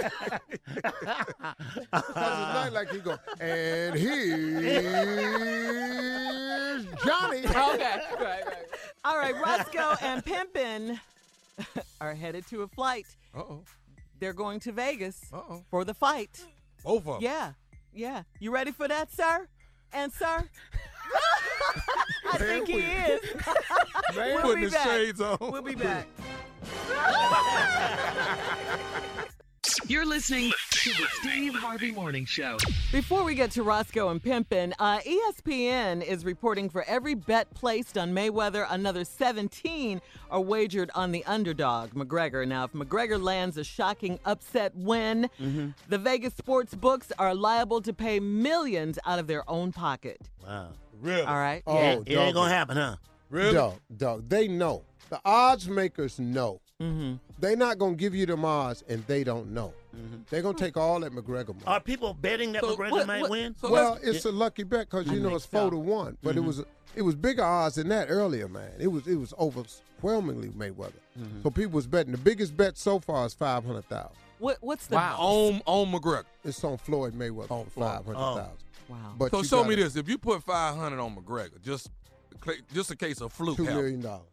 Because it's not like he go, and here's Johnny. Okay, right. All right, Roscoe and Pimpin are headed to a flight. Uh-oh. They're going to Vegas Uh-oh. for the fight. Both of them. Yeah. You ready for that, sir? And sir? I think he is. Man, We'll putting be his back. shades on. We'll be back. You're listening to the Steve Harvey Morning Show. Before we get to Roscoe and Pimpin, ESPN is reporting for every bet placed on Mayweather, another 17 are wagered on the underdog, McGregor. Now, if McGregor lands a shocking upset win, the Vegas sports books are liable to pay millions out of their own pocket. Wow. Really? All right? Oh, Yeah. It ain't gonna happen, huh? Really? Dog. They know. The odds makers know. Mm-hmm. They not going to give you them odds, and they don't know. They're going to take all that McGregor money. Are people betting that McGregor might win? Well, it's a lucky bet because, you know, it's 4-1. But it was bigger odds than that earlier, man. It was overwhelmingly Mayweather. So people was betting. The biggest bet so far is $500,000. What's the On McGregor. It's on Floyd Mayweather for $500,000. Wow. But So you show gotta- me this. If you put $500 on McGregor, just in case of fluke $2 happens, million.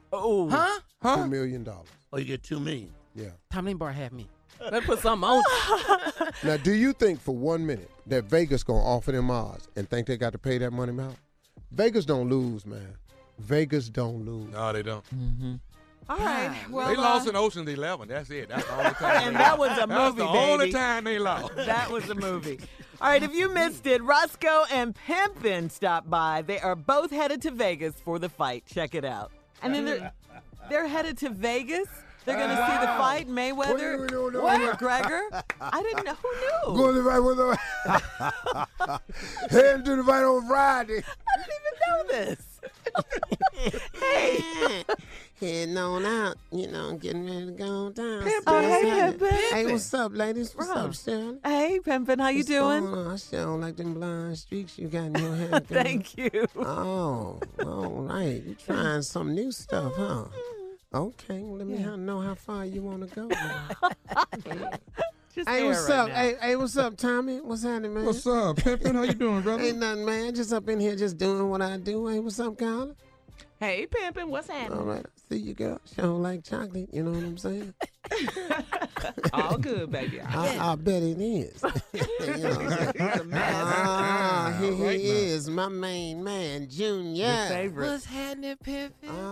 Oh. Huh? $2 million. Oh, you get $2 million. Yeah. Tom, let me borrow half me. Let's put something on you. Now, do you think for 1 minute that Vegas gonna offer them odds and think they got to pay that money out? Vegas don't lose, man. Vegas don't lose. No, they don't. Mm-hmm. All right. Well, they lost in Ocean's 11. That's it. That's the only time. And that was a movie, That's the baby. only time they lost. That was a movie. All right, if you missed it, Roscoe and Pimpin stopped by. They are both headed to Vegas for the fight. Check it out. And then they're headed to Vegas. They're going to see the fight, Mayweather, McGregor. I didn't know. Who knew? Go to the fight with the head to the fight on Friday. I didn't even know this. Hey. Heading on out, getting ready to go down. Hey, Pimpin. Hey, what's up, ladies? What's up, Shirley? Hey, Pimpin, how you doing? I sure like them blonde streaks you got in your hair. Thank you. Oh, all right. You trying some new stuff, huh? Okay, let me know how far you want to go. Hey, what's up? Hey, what's up, Tommy? What's happening, man? What's up, Pimpin? How you doing, brother? Ain't nothing, man. Just up in here, just doing what I do. Hey, what's up, Carla? Hey, Pimpin, what's happening? All right, I see you, girl. Sure like chocolate. You know what I'm saying? All good, baby. I bet it is. You know what I'm saying? Here he is, my main man, Junior. Your favorite. What's happening, Pimpin?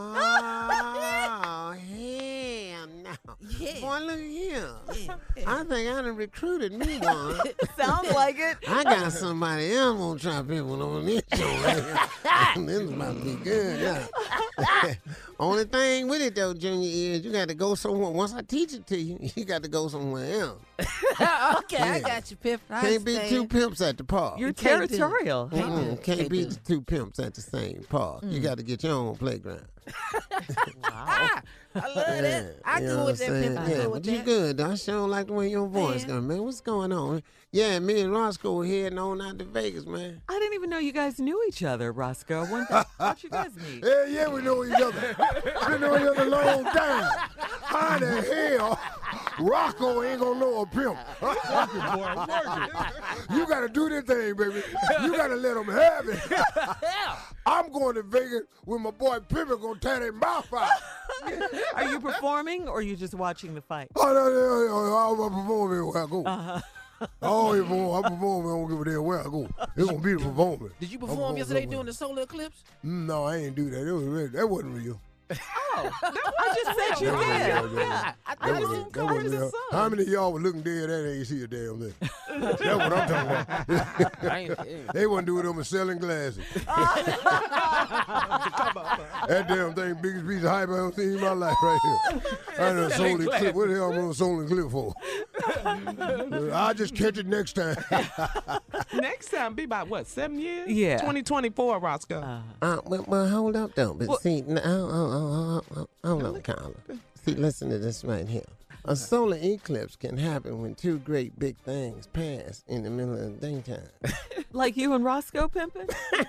Oh, hell no. Yeah. Boy, look at him. I think I done recruited me one. Sounds like it. I got somebody else gonna try people on this show right here. This about to be good now. Only thing with it though, Junior, is you got to go somewhere. Once I teach it to you, you got to go somewhere else. Okay, I got you, Pimp. Can't be two pimps at the park. You're territorial. Can't be two pimps at the same park. You got to get your own playground. Wow. I love that. I go with that, Pimp. Yeah, but you good. I sure like the way your voice goes, man. What's going on? Yeah, me and Roscoe were heading on out to Vegas, man. I didn't even know you guys knew each other, Roscoe. How'd you guys meet? Yeah, we know each other. We know each other a long time. How the hell Roscoe ain't gonna know a pimp? You gotta do this thing, baby. You gotta let them have it. I'm going to Vegas with my boy Pimpin gonna tear their mouth out. Are you performing or are you just watching the fight? Oh, no, I'm performing where I go. I perform. I don't give a damn where I go. It's gonna be the performance. Did you perform yesterday during the solar eclipse? No, I ain't do that. That wasn't real. Oh, I just said you did. Yeah. That wasn't real. How many of y'all were looking dead at ain't see a damn thing? That's what I'm talking about. They wasn't doing them and selling glasses. That damn thing, biggest piece of hype I ever seen in my life right here. I done sold it clip. What the hell am I gonna sold it clip for? I'll just catch it next time. Next time be about what, 7 years? Yeah. 2024, Roscoe. Well, hold up, though. But see, hold on, Carla. See, listen to this right here. A solar eclipse can happen when two great big things pass in the middle of the daytime. Like you and Roscoe, Pimpin'?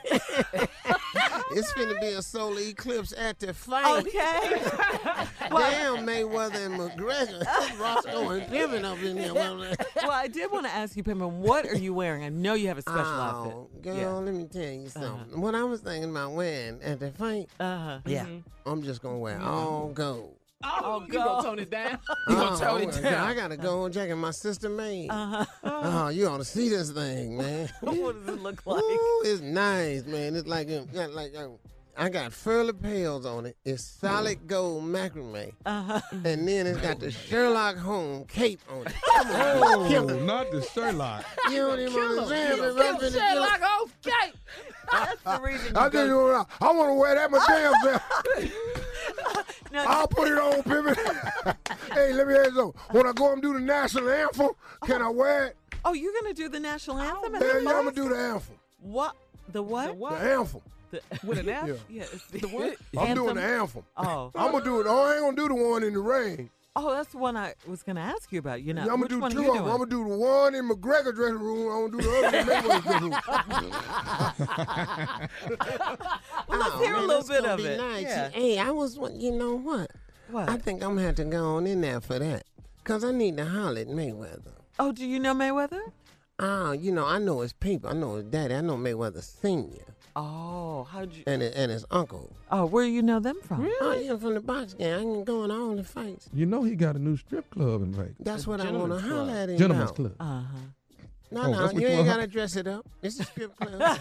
It's finna be a solar eclipse at the fight. Okay. Damn, Mayweather and McGregor. Roscoe and Pimpin' up in there. Well, I did want to ask you, Pimpin', what are you wearing? I know you have a special outfit. Girl, let me tell you something. What I was thinking about wearing at the fight, I'm just gonna wear all gold. Oh, you gonna tone it down? You gonna tone it down? I gotta go and check it. My sister made. Oh, you ought to see this thing, man. What does it look like? Ooh, it's nice, man. It's like I got fur lapels on it. It's solid gold macrame. And then it's got the Sherlock Holmes cape on it. Oh, not the Sherlock. You don't even understand. Sherlock Holmes cape. That's the reason I want to wear that my damn self. I'll put it on, Pimpin'. Hey, let me ask you something. When I go and do the national anthem, can I wear it? Oh, you're going to do the national anthem? Yeah, I'm going to do the anthem. What? The what? The anthem. With an F? Yeah. The what? I'm doing the anthem. Oh. I'm going to do it. Oh, I ain't going to do the one in the rain. Oh, that's the one I was going to ask you about. I'm going to do two of them. I'm going to do the one in McGregor dressing room. I'm going to do the other in Mayweather dressing room. Well, let's hear a little bit of it. Nice. Yeah. Hey, you know what? What? I think I'm going to have to go on in there for that. Because I need to holler at Mayweather. Oh, do you know Mayweather? You know, I know his people. I know his daddy. I know Mayweather Sr. Oh, how'd you? And his uncle. Oh, where you know them from? Oh, yeah, from the box game. I can go in all the fights. You know he got a new strip club in Vegas. That's what I want to holler at him Gentleman's about. Club. Uh-huh. No, you ain't got to dress it up. It's a strip club. I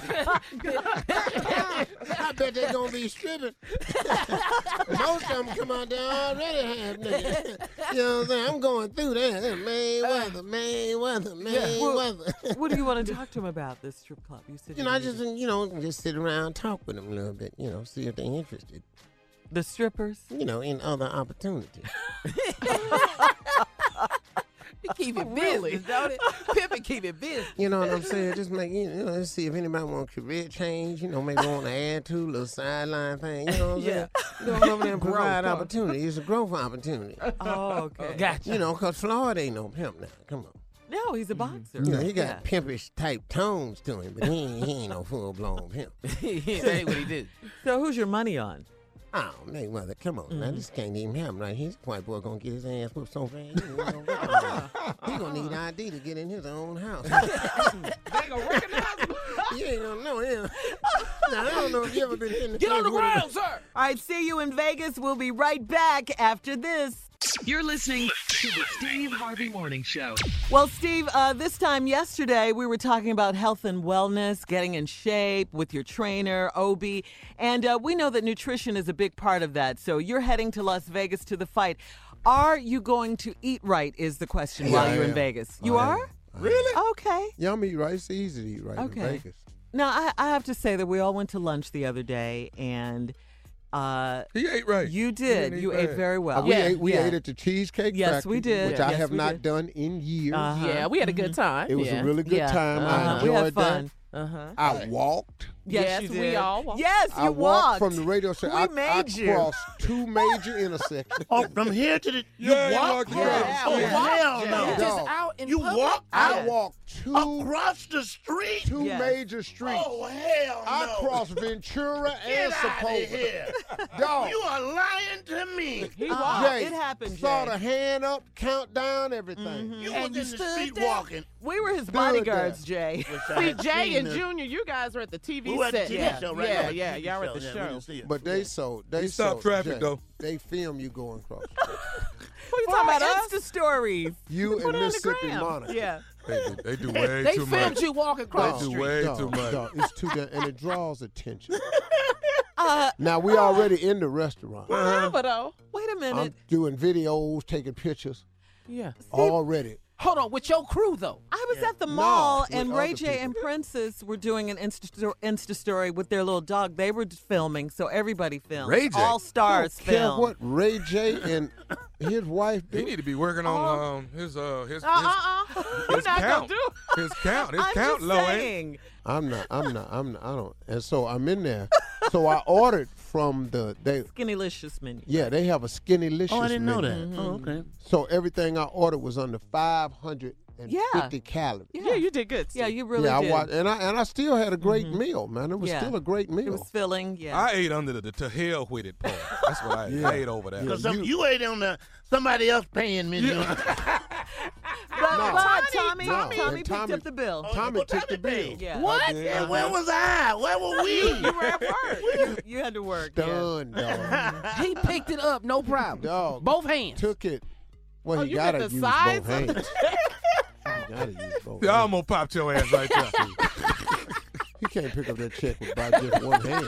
bet they're going to be stripping. Most of them come out there already half niggas. You know what I'm saying? I'm going through that. Mayweather. What do you want to talk to him about, this strip club? You said I just sit around, talk with them a little bit, see if they're interested. The strippers? In other opportunities. Keep it busy, don't it? Pimpin' keep it busy. You know what I'm saying? Just make let's see if anybody want a career change. Maybe want to add to a little sideline thing. You know what I'm saying? Over there and provide opportunity. It's a growth opportunity. Oh, okay. Gotcha. Because Floyd ain't no pimp now. Come on. No, he's a boxer. He got pimpish type tones to him, but he ain't no full blown pimp. That ain't what he do. So who's your money on? Oh, Mayweather, come on, man. This can't even happen right here. This white boy gonna get his ass whooped so fast. He gonna need ID to get in his own house. They gonna recognize him. You ain't gonna know him. Now, I don't know if you ever been in the Get on the ground, sir. All right, see you in Vegas. We'll be right back after this. You're listening to the Steve Harvey Morning Show. Well, Steve, this time yesterday, we were talking about health and wellness, getting in shape with your trainer, Obi, and we know that nutrition is a big part of that. So you're heading to Las Vegas to the fight. Are you going to eat right is the question while you're in Vegas. You are? Really? Okay. Yeah, I'm eat right. It's easy to eat right in Vegas. Now, I have to say that we all went to lunch the other day, and he ate right. You did. You ate very well. We ate at the Cheesecake Yes, we Factory, did. which I have not done in years. Yeah, we had a good time. It was a really good time. I enjoyed we had fun. that. I walked. Yes, you did. We all walked. Yes, you I walked from the radio station. I crossed two major intersections. Oh, from here to the... You walked? Hell no. Just out in You public? walked? I walked Across the street? two major streets. Oh, hell no. I crossed Ventura and Get out of Sepulveda. here. Dog. You are lying to me. Jay, it happened, saw Jay. the hand up, countdown, everything. You was in the street walking. We were his bodyguards, Jay. See, Jay and Junior, you guys were at the TV We were at set. the TV show, right? Yeah, We were at the y'all were at TV the show. Yeah, we show. didn't see it. But they stopped traffic, Jay, though. They film you going across. What are you talking about? Insta stories. You Put and it on the Mississippi gram. Monica. Yeah. They do way They too filmed much. you walking across They the do street. way Dog, too much. dog, it's too damn, and it draws attention. Now we already in the restaurant. Whatever, though. Wait a minute. I'm doing videos, taking pictures Yeah. already. Hold on, with your crew though. I was at the mall, with and Ray other J people. and Princess were doing an Insta story with their little dog. They were filming, so everybody filmed. Ray J? All stars Care filmed. what Ray J and his wife He do? need to be working on his We're not going count. to do His count. His I'm count just low, ain't saying. I'm not. I don't. And so I'm in there. So I ordered from they Skinnylicious menu. yeah, they have a Skinnylicious Oh, I didn't know menu. that. Oh, okay. So everything I ordered was under 550 calories. Yeah, you did good. Yeah, Steve. you really yeah, did. I watched, and I still had a great meal, man. It was Yeah. still a great It meal. was filling. Yeah. I ate under the to hell with it part. That's what I ate. Yeah. I ate over that. Because you ate on somebody else paying me. But Tommy No, picked and Tommy- up the bill. Tommy well, took the Tommy bill. paid. Yeah. What? And where was I? Where were we? You were at work. You had to work. Yeah. Done, dog. He picked it up, no problem. Dog. Both hands. Took it. Well, Oh, he you gotta got the use sides both of the hands. You gotta use both Yeah, I'm hands. gonna pop your ass right there. He can't pick up that check with by just one hand.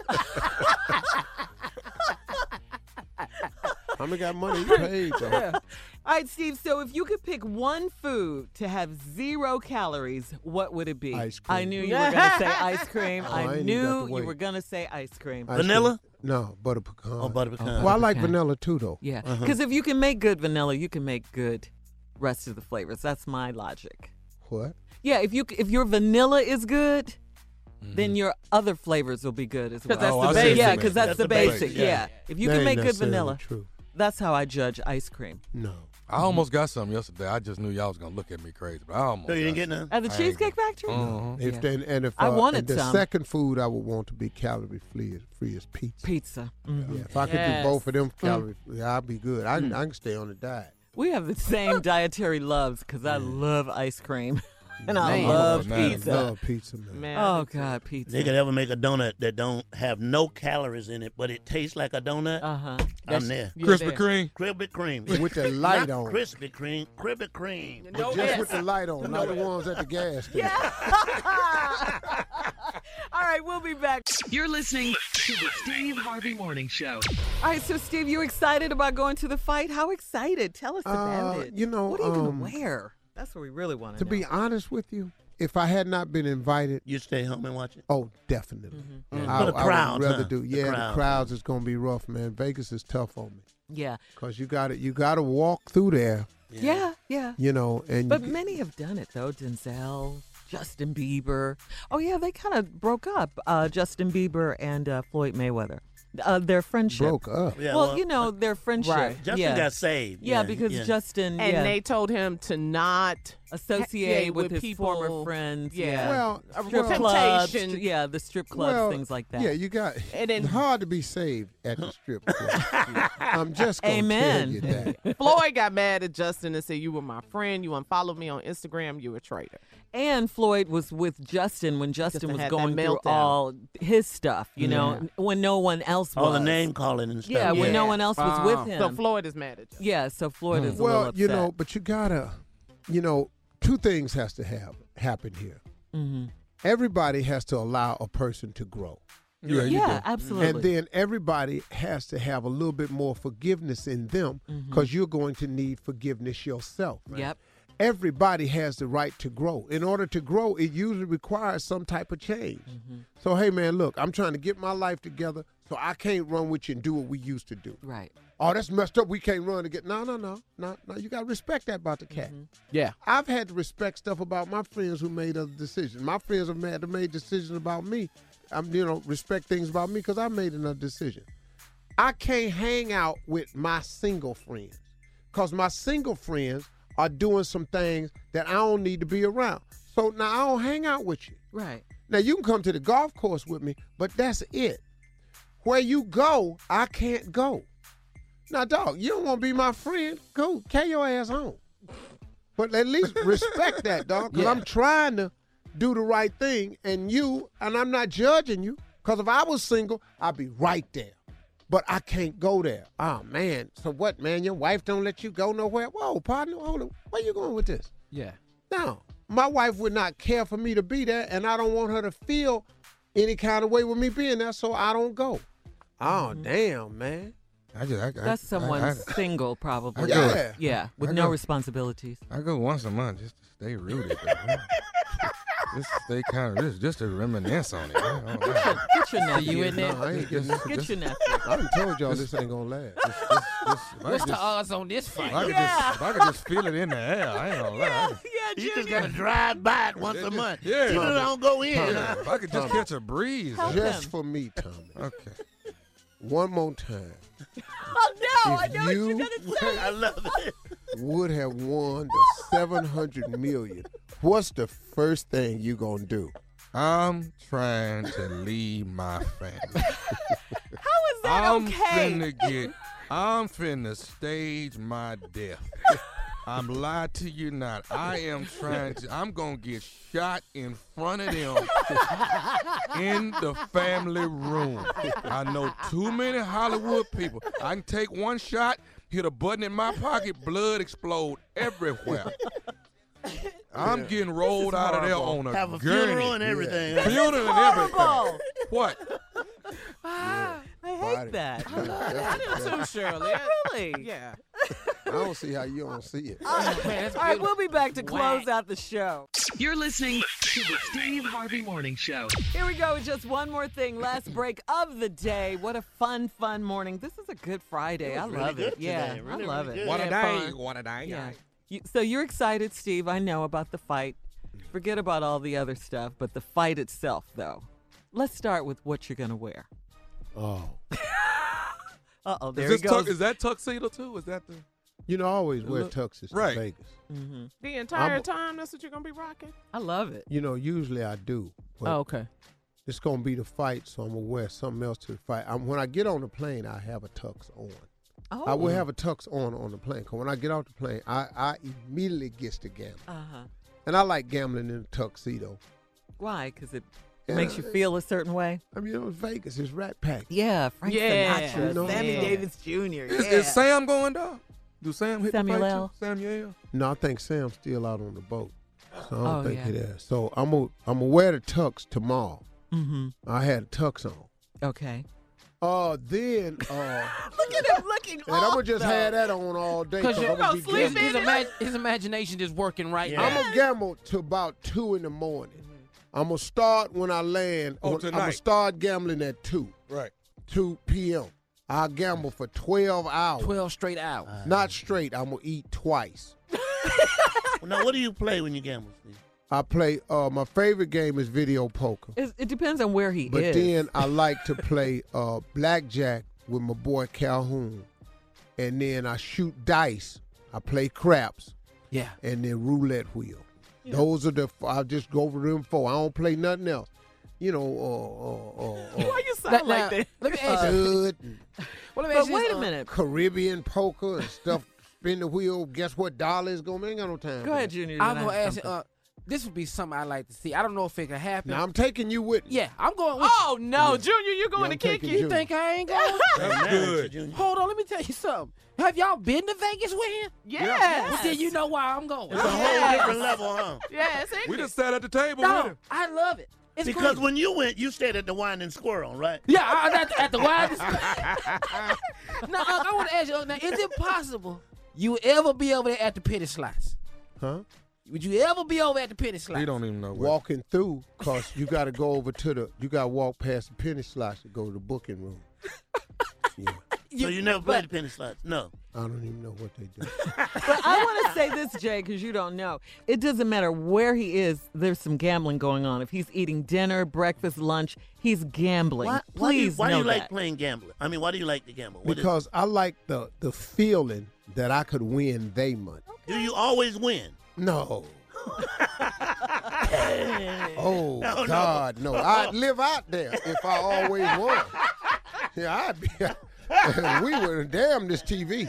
I mean, got money. He paid, though. All right, Steve. So if you could pick one food to have 0 calories, what would it be? Ice cream. I knew you were going to say ice cream. Oh, I I ain't even got knew to you wait. were going to say ice cream. Ice Vanilla? cream. No, butter pecan. Oh, butter pecan. Well, I like pecan. vanilla too, though. Yeah, because if you can make good vanilla, you can make good rest of the flavors. That's my logic. What? Yeah, if your vanilla is good, then your other flavors will be good as well. 'Cause that's Oh, the I see what basic. you Yeah, mean. because that's the basic. yeah. Yeah. If you That can ain't make good necessarily vanilla, True. that's how I judge ice cream. No. I almost got something yesterday. I just knew y'all was gonna look at me crazy, but I almost. So you didn't got get none? At the I ain't Cheesecake Factory? Uh-huh. If Yeah. then and if I wanted and the some. second food I would want to be calorie free is pizza. Pizza. Mhm. Yeah, if I could Yes. do both of them calorie free, I'd be good. I can stay on the diet. We have the same dietary loves because I love ice cream. And I love pizza. I love pizza, man. Oh, God, pizza. They could ever make a donut that don't have no calories in it, but it tastes like a donut. I'm there. Krispy Kreme. Krispy Kreme. With the light Not on. Krispy Kreme. Krispy Kreme. But just with the light on, not the ones at the gas station. All right, we'll be back. You're listening to the Steve Harvey Morning Show. All right, so Steve, you excited about going to the fight? How excited? Tell us about it. You know, what are you going to wear? That's what we really want to know. be honest with you, if I had not been invited, you stay home and watch it. Oh, definitely. For the crowds, I would rather huh? do. Yeah, the crowds is gonna be rough, man. Vegas is tough on me. Yeah, because you got to walk through there. Yeah. You know, and but many have done it though. Denzel, Justin Bieber. Oh yeah, they kind of broke up. Justin Bieber and Floyd Mayweather. Their friendship broke up. Yeah, well, you know, their friendship. Right. Justin got saved. Yeah, because Justin and they told him to not associate with his people, former friends. Yeah. Well, strip clubs. The strip clubs, things like that. Yeah, you got. And then, it's hard to be saved at the strip club. I'm just gonna tell you that. Floyd got mad at Justin and said, "You were my friend. You unfollowed me on Instagram. You a traitor." And Floyd was with Justin when Justin was had going that through meltdown. all his stuff, you know, when no one else was. All the name calling and stuff. Yeah, when no one else was with him. So Floyd is mad at Justin. Yeah, so Floyd is a little upset. You know, but you gotta, you know, two things has to happen here. Mm-hmm. Everybody has to allow a person to grow. Yeah, absolutely. And then everybody has to have a little bit more forgiveness in them because you're going to need forgiveness yourself. Yep. Everybody has the right to grow. In order to grow, it usually requires some type of change. So, hey, man, look, I'm trying to get my life together, so I can't run with you and do what we used to do. Right. Oh, that's messed up. We can't run again. No. You got to respect that about the cat. Yeah. I've had to respect stuff about my friends who made other decisions. My friends have made decisions about me. Respect things about me because I made another decision. I can't hang out with my single friends because my single friends are doing some things that I don't need to be around. So now I don't hang out with you. Right. Now you can come to the golf course with me, but that's it. Where you go, I can't go. Now, dog, you don't want to be my friend? Go, carry your ass home. But at least respect that, dog, because I'm trying to do the right thing, and I'm not judging you, because if I was single, I'd be right there. But I can't go there. Oh, man. So what, man? Your wife don't let you go nowhere? Whoa, partner, hold on. Where you going with this? Yeah. No. My wife would not care for me to be there, and I don't want her to feel any kind of way with me being there, so I don't go. Oh, damn, man. That's someone single, probably. Yeah. With no responsibilities. I go once a month just to stay rooted. Just stay kind of just to reminisce on it. Get your nephew in there. Get your nephew. I done told y'all this ain't gonna last. What's the odds on this fight? If I could just feel it in the air, I ain't gonna lie. You just gotta drive by it once a month. Yeah. You don't go in. If I could just catch a breeze. Just for me, Tommy. Okay. One more time. Oh, no, I know If what you're you going to say. I love it. would have won the $700 million, what's the first thing you gonna do? I'm trying to leave my family. How is that okay? I'm finna stage my death. I'm lying to you not. I'm gonna get shot in front of them in the family room. I know too many Hollywood people. I can take one shot, hit a button in my pocket, blood explode everywhere. I'm getting rolled out of there on a Have a gurney. funeral and everything. Yeah. Funeral and everything. What? I hate that. I do too, Shirley. Really? Yeah. I don't see how you don't see it. All right, we'll be back to close out the show. You're listening to the Steve Harvey Morning Show. Here we go with just one more thing. Last break of the day. What a fun morning. This is a good Friday. I love it. Yeah, I love it. What a day. What a day. Yeah. So you're excited, Steve, I know, about the fight. Forget about all the other stuff, but the fight itself, though. Let's start with what you're going to wear. Oh. Uh-oh, there he goes. Is that tuxedo, too? Is that the... You know, I always wear tuxes to Right. Vegas. Mm-hmm. The entire time, that's what you're going to be rocking? I love it. You know, usually I do. But okay. It's going to be the fight, so I'm going to wear something else to the fight. When I get on the plane, I have a tux on. Oh. I will have a tux on the plane. Because when I get off the plane, I immediately gets to gambling. Uh-huh. And I like gambling in a tuxedo. Why? Because it makes you feel a certain way? I mean, it's Vegas. It's Rat Pack. Yeah, Frank Sinatra, You know? Sammy Davis Jr. Is Sam going down? Do Sam hit Samuel the L. fight too? Samuel? No, I think Sam's still out on the boat. So I don't Oh, think yeah. it is. So I'm gonna wear the tux tomorrow. Mm-hmm. I had a tux on. Okay. Then Look at him looking and I'm gonna just have that on all day. Because I'm gonna be gambling. his imagination is working right I'm now. gonna gamble till about 2 in the morning. I'm gonna start when I land. Oh, I'm gonna tonight. start gambling at 2. Right. 2 p.m. I'll gamble for 12 hours. 12 straight hours. Not straight. I'm gonna eat twice. Now, what do you play when you gamble, Steve? I play. My favorite game is video poker. It depends on where he But is. then I like to play blackjack with my boy Calhoun. And then I shoot dice. I play craps. Yeah. And then roulette wheel. Those are I'll just go over them 4. I don't play nothing else. You know, Why you sound like that? Let me ask you. stud, Well, let me ask But you wait this, a minute. Caribbean poker and stuff. Spin the wheel. Guess what dollar is going to make? I ain't got no time. Go for ahead, that. Junior. I'm then going I to have ask something. this would be something I like to see. I don't know if it can happen. Now, I'm taking you with me. Yeah, I'm going with Oh, no, Junior, you going I'm to kick taking you? you. You think I ain't going? That's good. Hold on, let me tell you something. Have y'all been to Vegas with him? Yes. Well, then you know why I'm going. It's a whole different level, huh? Yes, ain't We it? just sat at the table with No, him. I love it. It's Because great. when you went, you stayed at the Wine and Squirrel, right? Yeah, at the wildest. Now, I want to ask you, now, is it possible you ever be over there at the penny slots? Huh? Would you ever be over at the penny slots? He don't even know. What. Walking through, because you got to go over to you got to walk past the penny slots to go to the booking room. Yeah. So you never played the penny slots? No. I don't even know what they do. But I want to say this, Jay, because you don't know. It doesn't matter where he is. There's some gambling going on. If he's eating dinner, breakfast, lunch, he's gambling. Please why do know you like that. playing gambling? I mean, why do you like to gamble? What is- Because I like the feeling that I could win they money. do you always win? No. Oh, No, God, no. I'd live out there if I always won. Yeah, I'd be. We would damn this TV.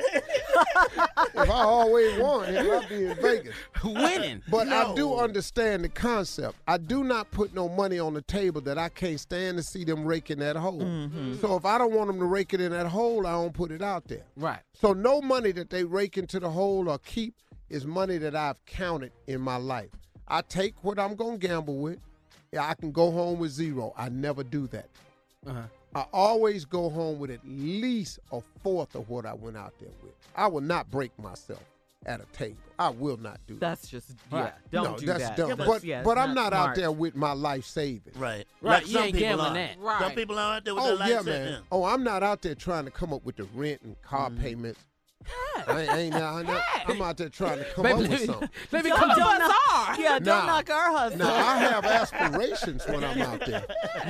If I always won, then I'd be in Vegas. Winning. But I do understand the concept. I do not put no money on the table that I can't stand to see them raking that hole. Mm-hmm. So if I don't want them to rake it in that hole, I don't put it out there. Right. So no money that they rake into the hole or keep is money that I've counted in my life. I take what I'm going to gamble with. Yeah, I can go home with zero. I never do that. Uh-huh. I always go home with at least a fourth of what I went out there with. I will not break myself at a table. I will not do that. That's just, don't no, do that's that. dumb. Yeah, but it's I'm not out smart. there with my life savings. Right. Right, Like you some ain't people gambling are. that. Right. Some people are out there with Oh, their yeah, life set man. down. Oh, I'm not out there trying to come up with the rent and car payments. I'm out there trying to come up with something. Let me Don't come knock- Yeah, don't Nah. knock our hustle. Now, I have aspirations when I'm out there.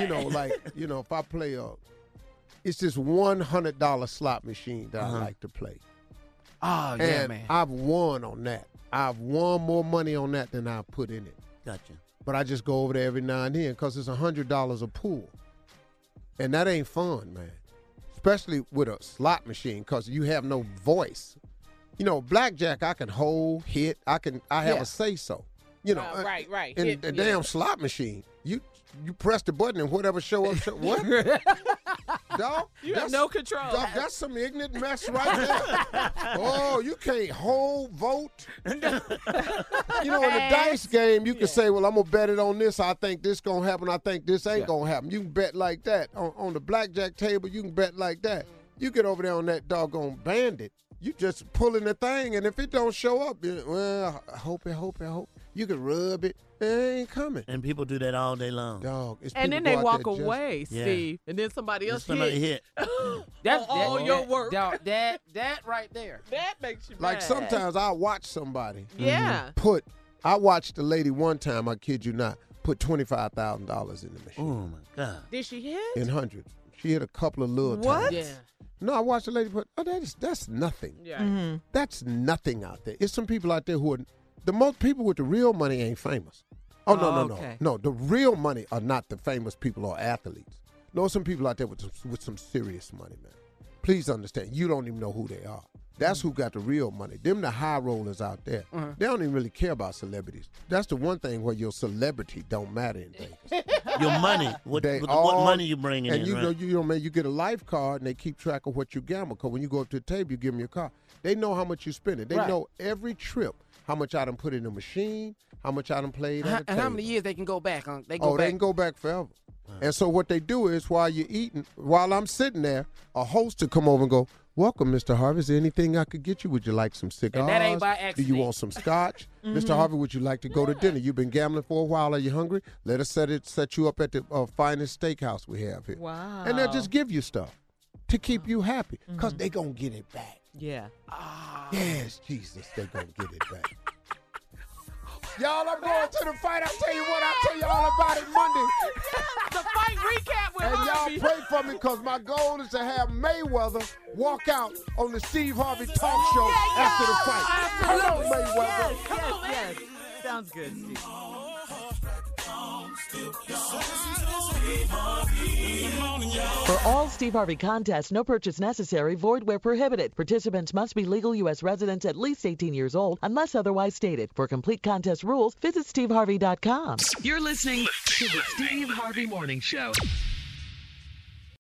If I play it's this $100 slot machine that I like to play. Oh, yeah, And man. I've won on that. I've won more money on that than I've put in it. Gotcha. But I just go over there every now and then because it's $100 a pool. And that ain't fun, man. Especially with a slot machine because you have no voice. Blackjack, I can hold, hit. I have a say-so. Right. In Hit, the yeah. damn slot machine, you press the button and whatever show up. What? Dog? You have no control. Dog, that's some ignorant mess right there. Oh, you can't hold, vote. In the dice game, you can say, well, I'm going to bet it on this. I think this going to happen. I think this ain't going to happen. You can bet like that. On the blackjack table, you can bet like that. You get over there on that doggone bandit, you just pulling the thing, and if it don't show up, I hope. You can rub it. It ain't coming. And people do that all day long. Dog. It's And people then they go out walk there just- away, Yeah. Steve. And then somebody else Somebody hit. That's all that, your that- work. That right there. That makes you Like mad. sometimes I watch somebody Yeah. I watched a lady one time, I kid you not, put $25,000 in the machine. Oh, my God. Did she hit? In hundreds. She hit a couple of little What? times. Yeah. No, I watched a lady put, that's nothing. Yeah. That's nothing out there. It's some people out there who are, the most people with the real money ain't famous. Oh, no. okay. No, the real money are not the famous people or athletes. No, some people out there with some serious money, man. Please understand, you don't even know who they are. That's who got the real money. Them the high rollers out there. They don't even really care about celebrities. That's the one thing where your celebrity don't matter in Vegas. Your money. What money you bringing and in, you right? know, man, you get a life card and they keep track of what you gamble. Because when you go up to the table, you give them your card. They know how much you spending. They know every trip, how much I done put in the machine, how much I done played at the And how table. many years they can go back? They can go back forever. And so what they do is while you're eating, while I'm sitting there, a host will come over and go, "Welcome, Mr. Harvey. Is there anything I could get you? Would you like some cigars? And that ain't by Do accident. you want some scotch? Mr. Harvey, would you like to go to dinner? You've been gambling for a while. Are you hungry? Let us set you up at the finest steakhouse we have here." Wow. And they'll just give you stuff to keep you happy because they going to get it back. Yeah. Yes, Jesus, they going to get it back. Y'all, I'm going to the fight. I'll tell you what, I'll tell you all about it Monday. The fight recap with And Harvey. y'all pray for me because my goal is to have Mayweather walk out on the Steve Harvey talk show after the fight. Come on, Mayweather. Yes. Sounds good, Steve. For all Steve Harvey contests, no purchase necessary, void where prohibited. Participants must be legal U.S. residents at least 18 years old unless otherwise stated. For complete contest rules, visit steveharvey.com. You're listening to the Steve Harvey Morning Show.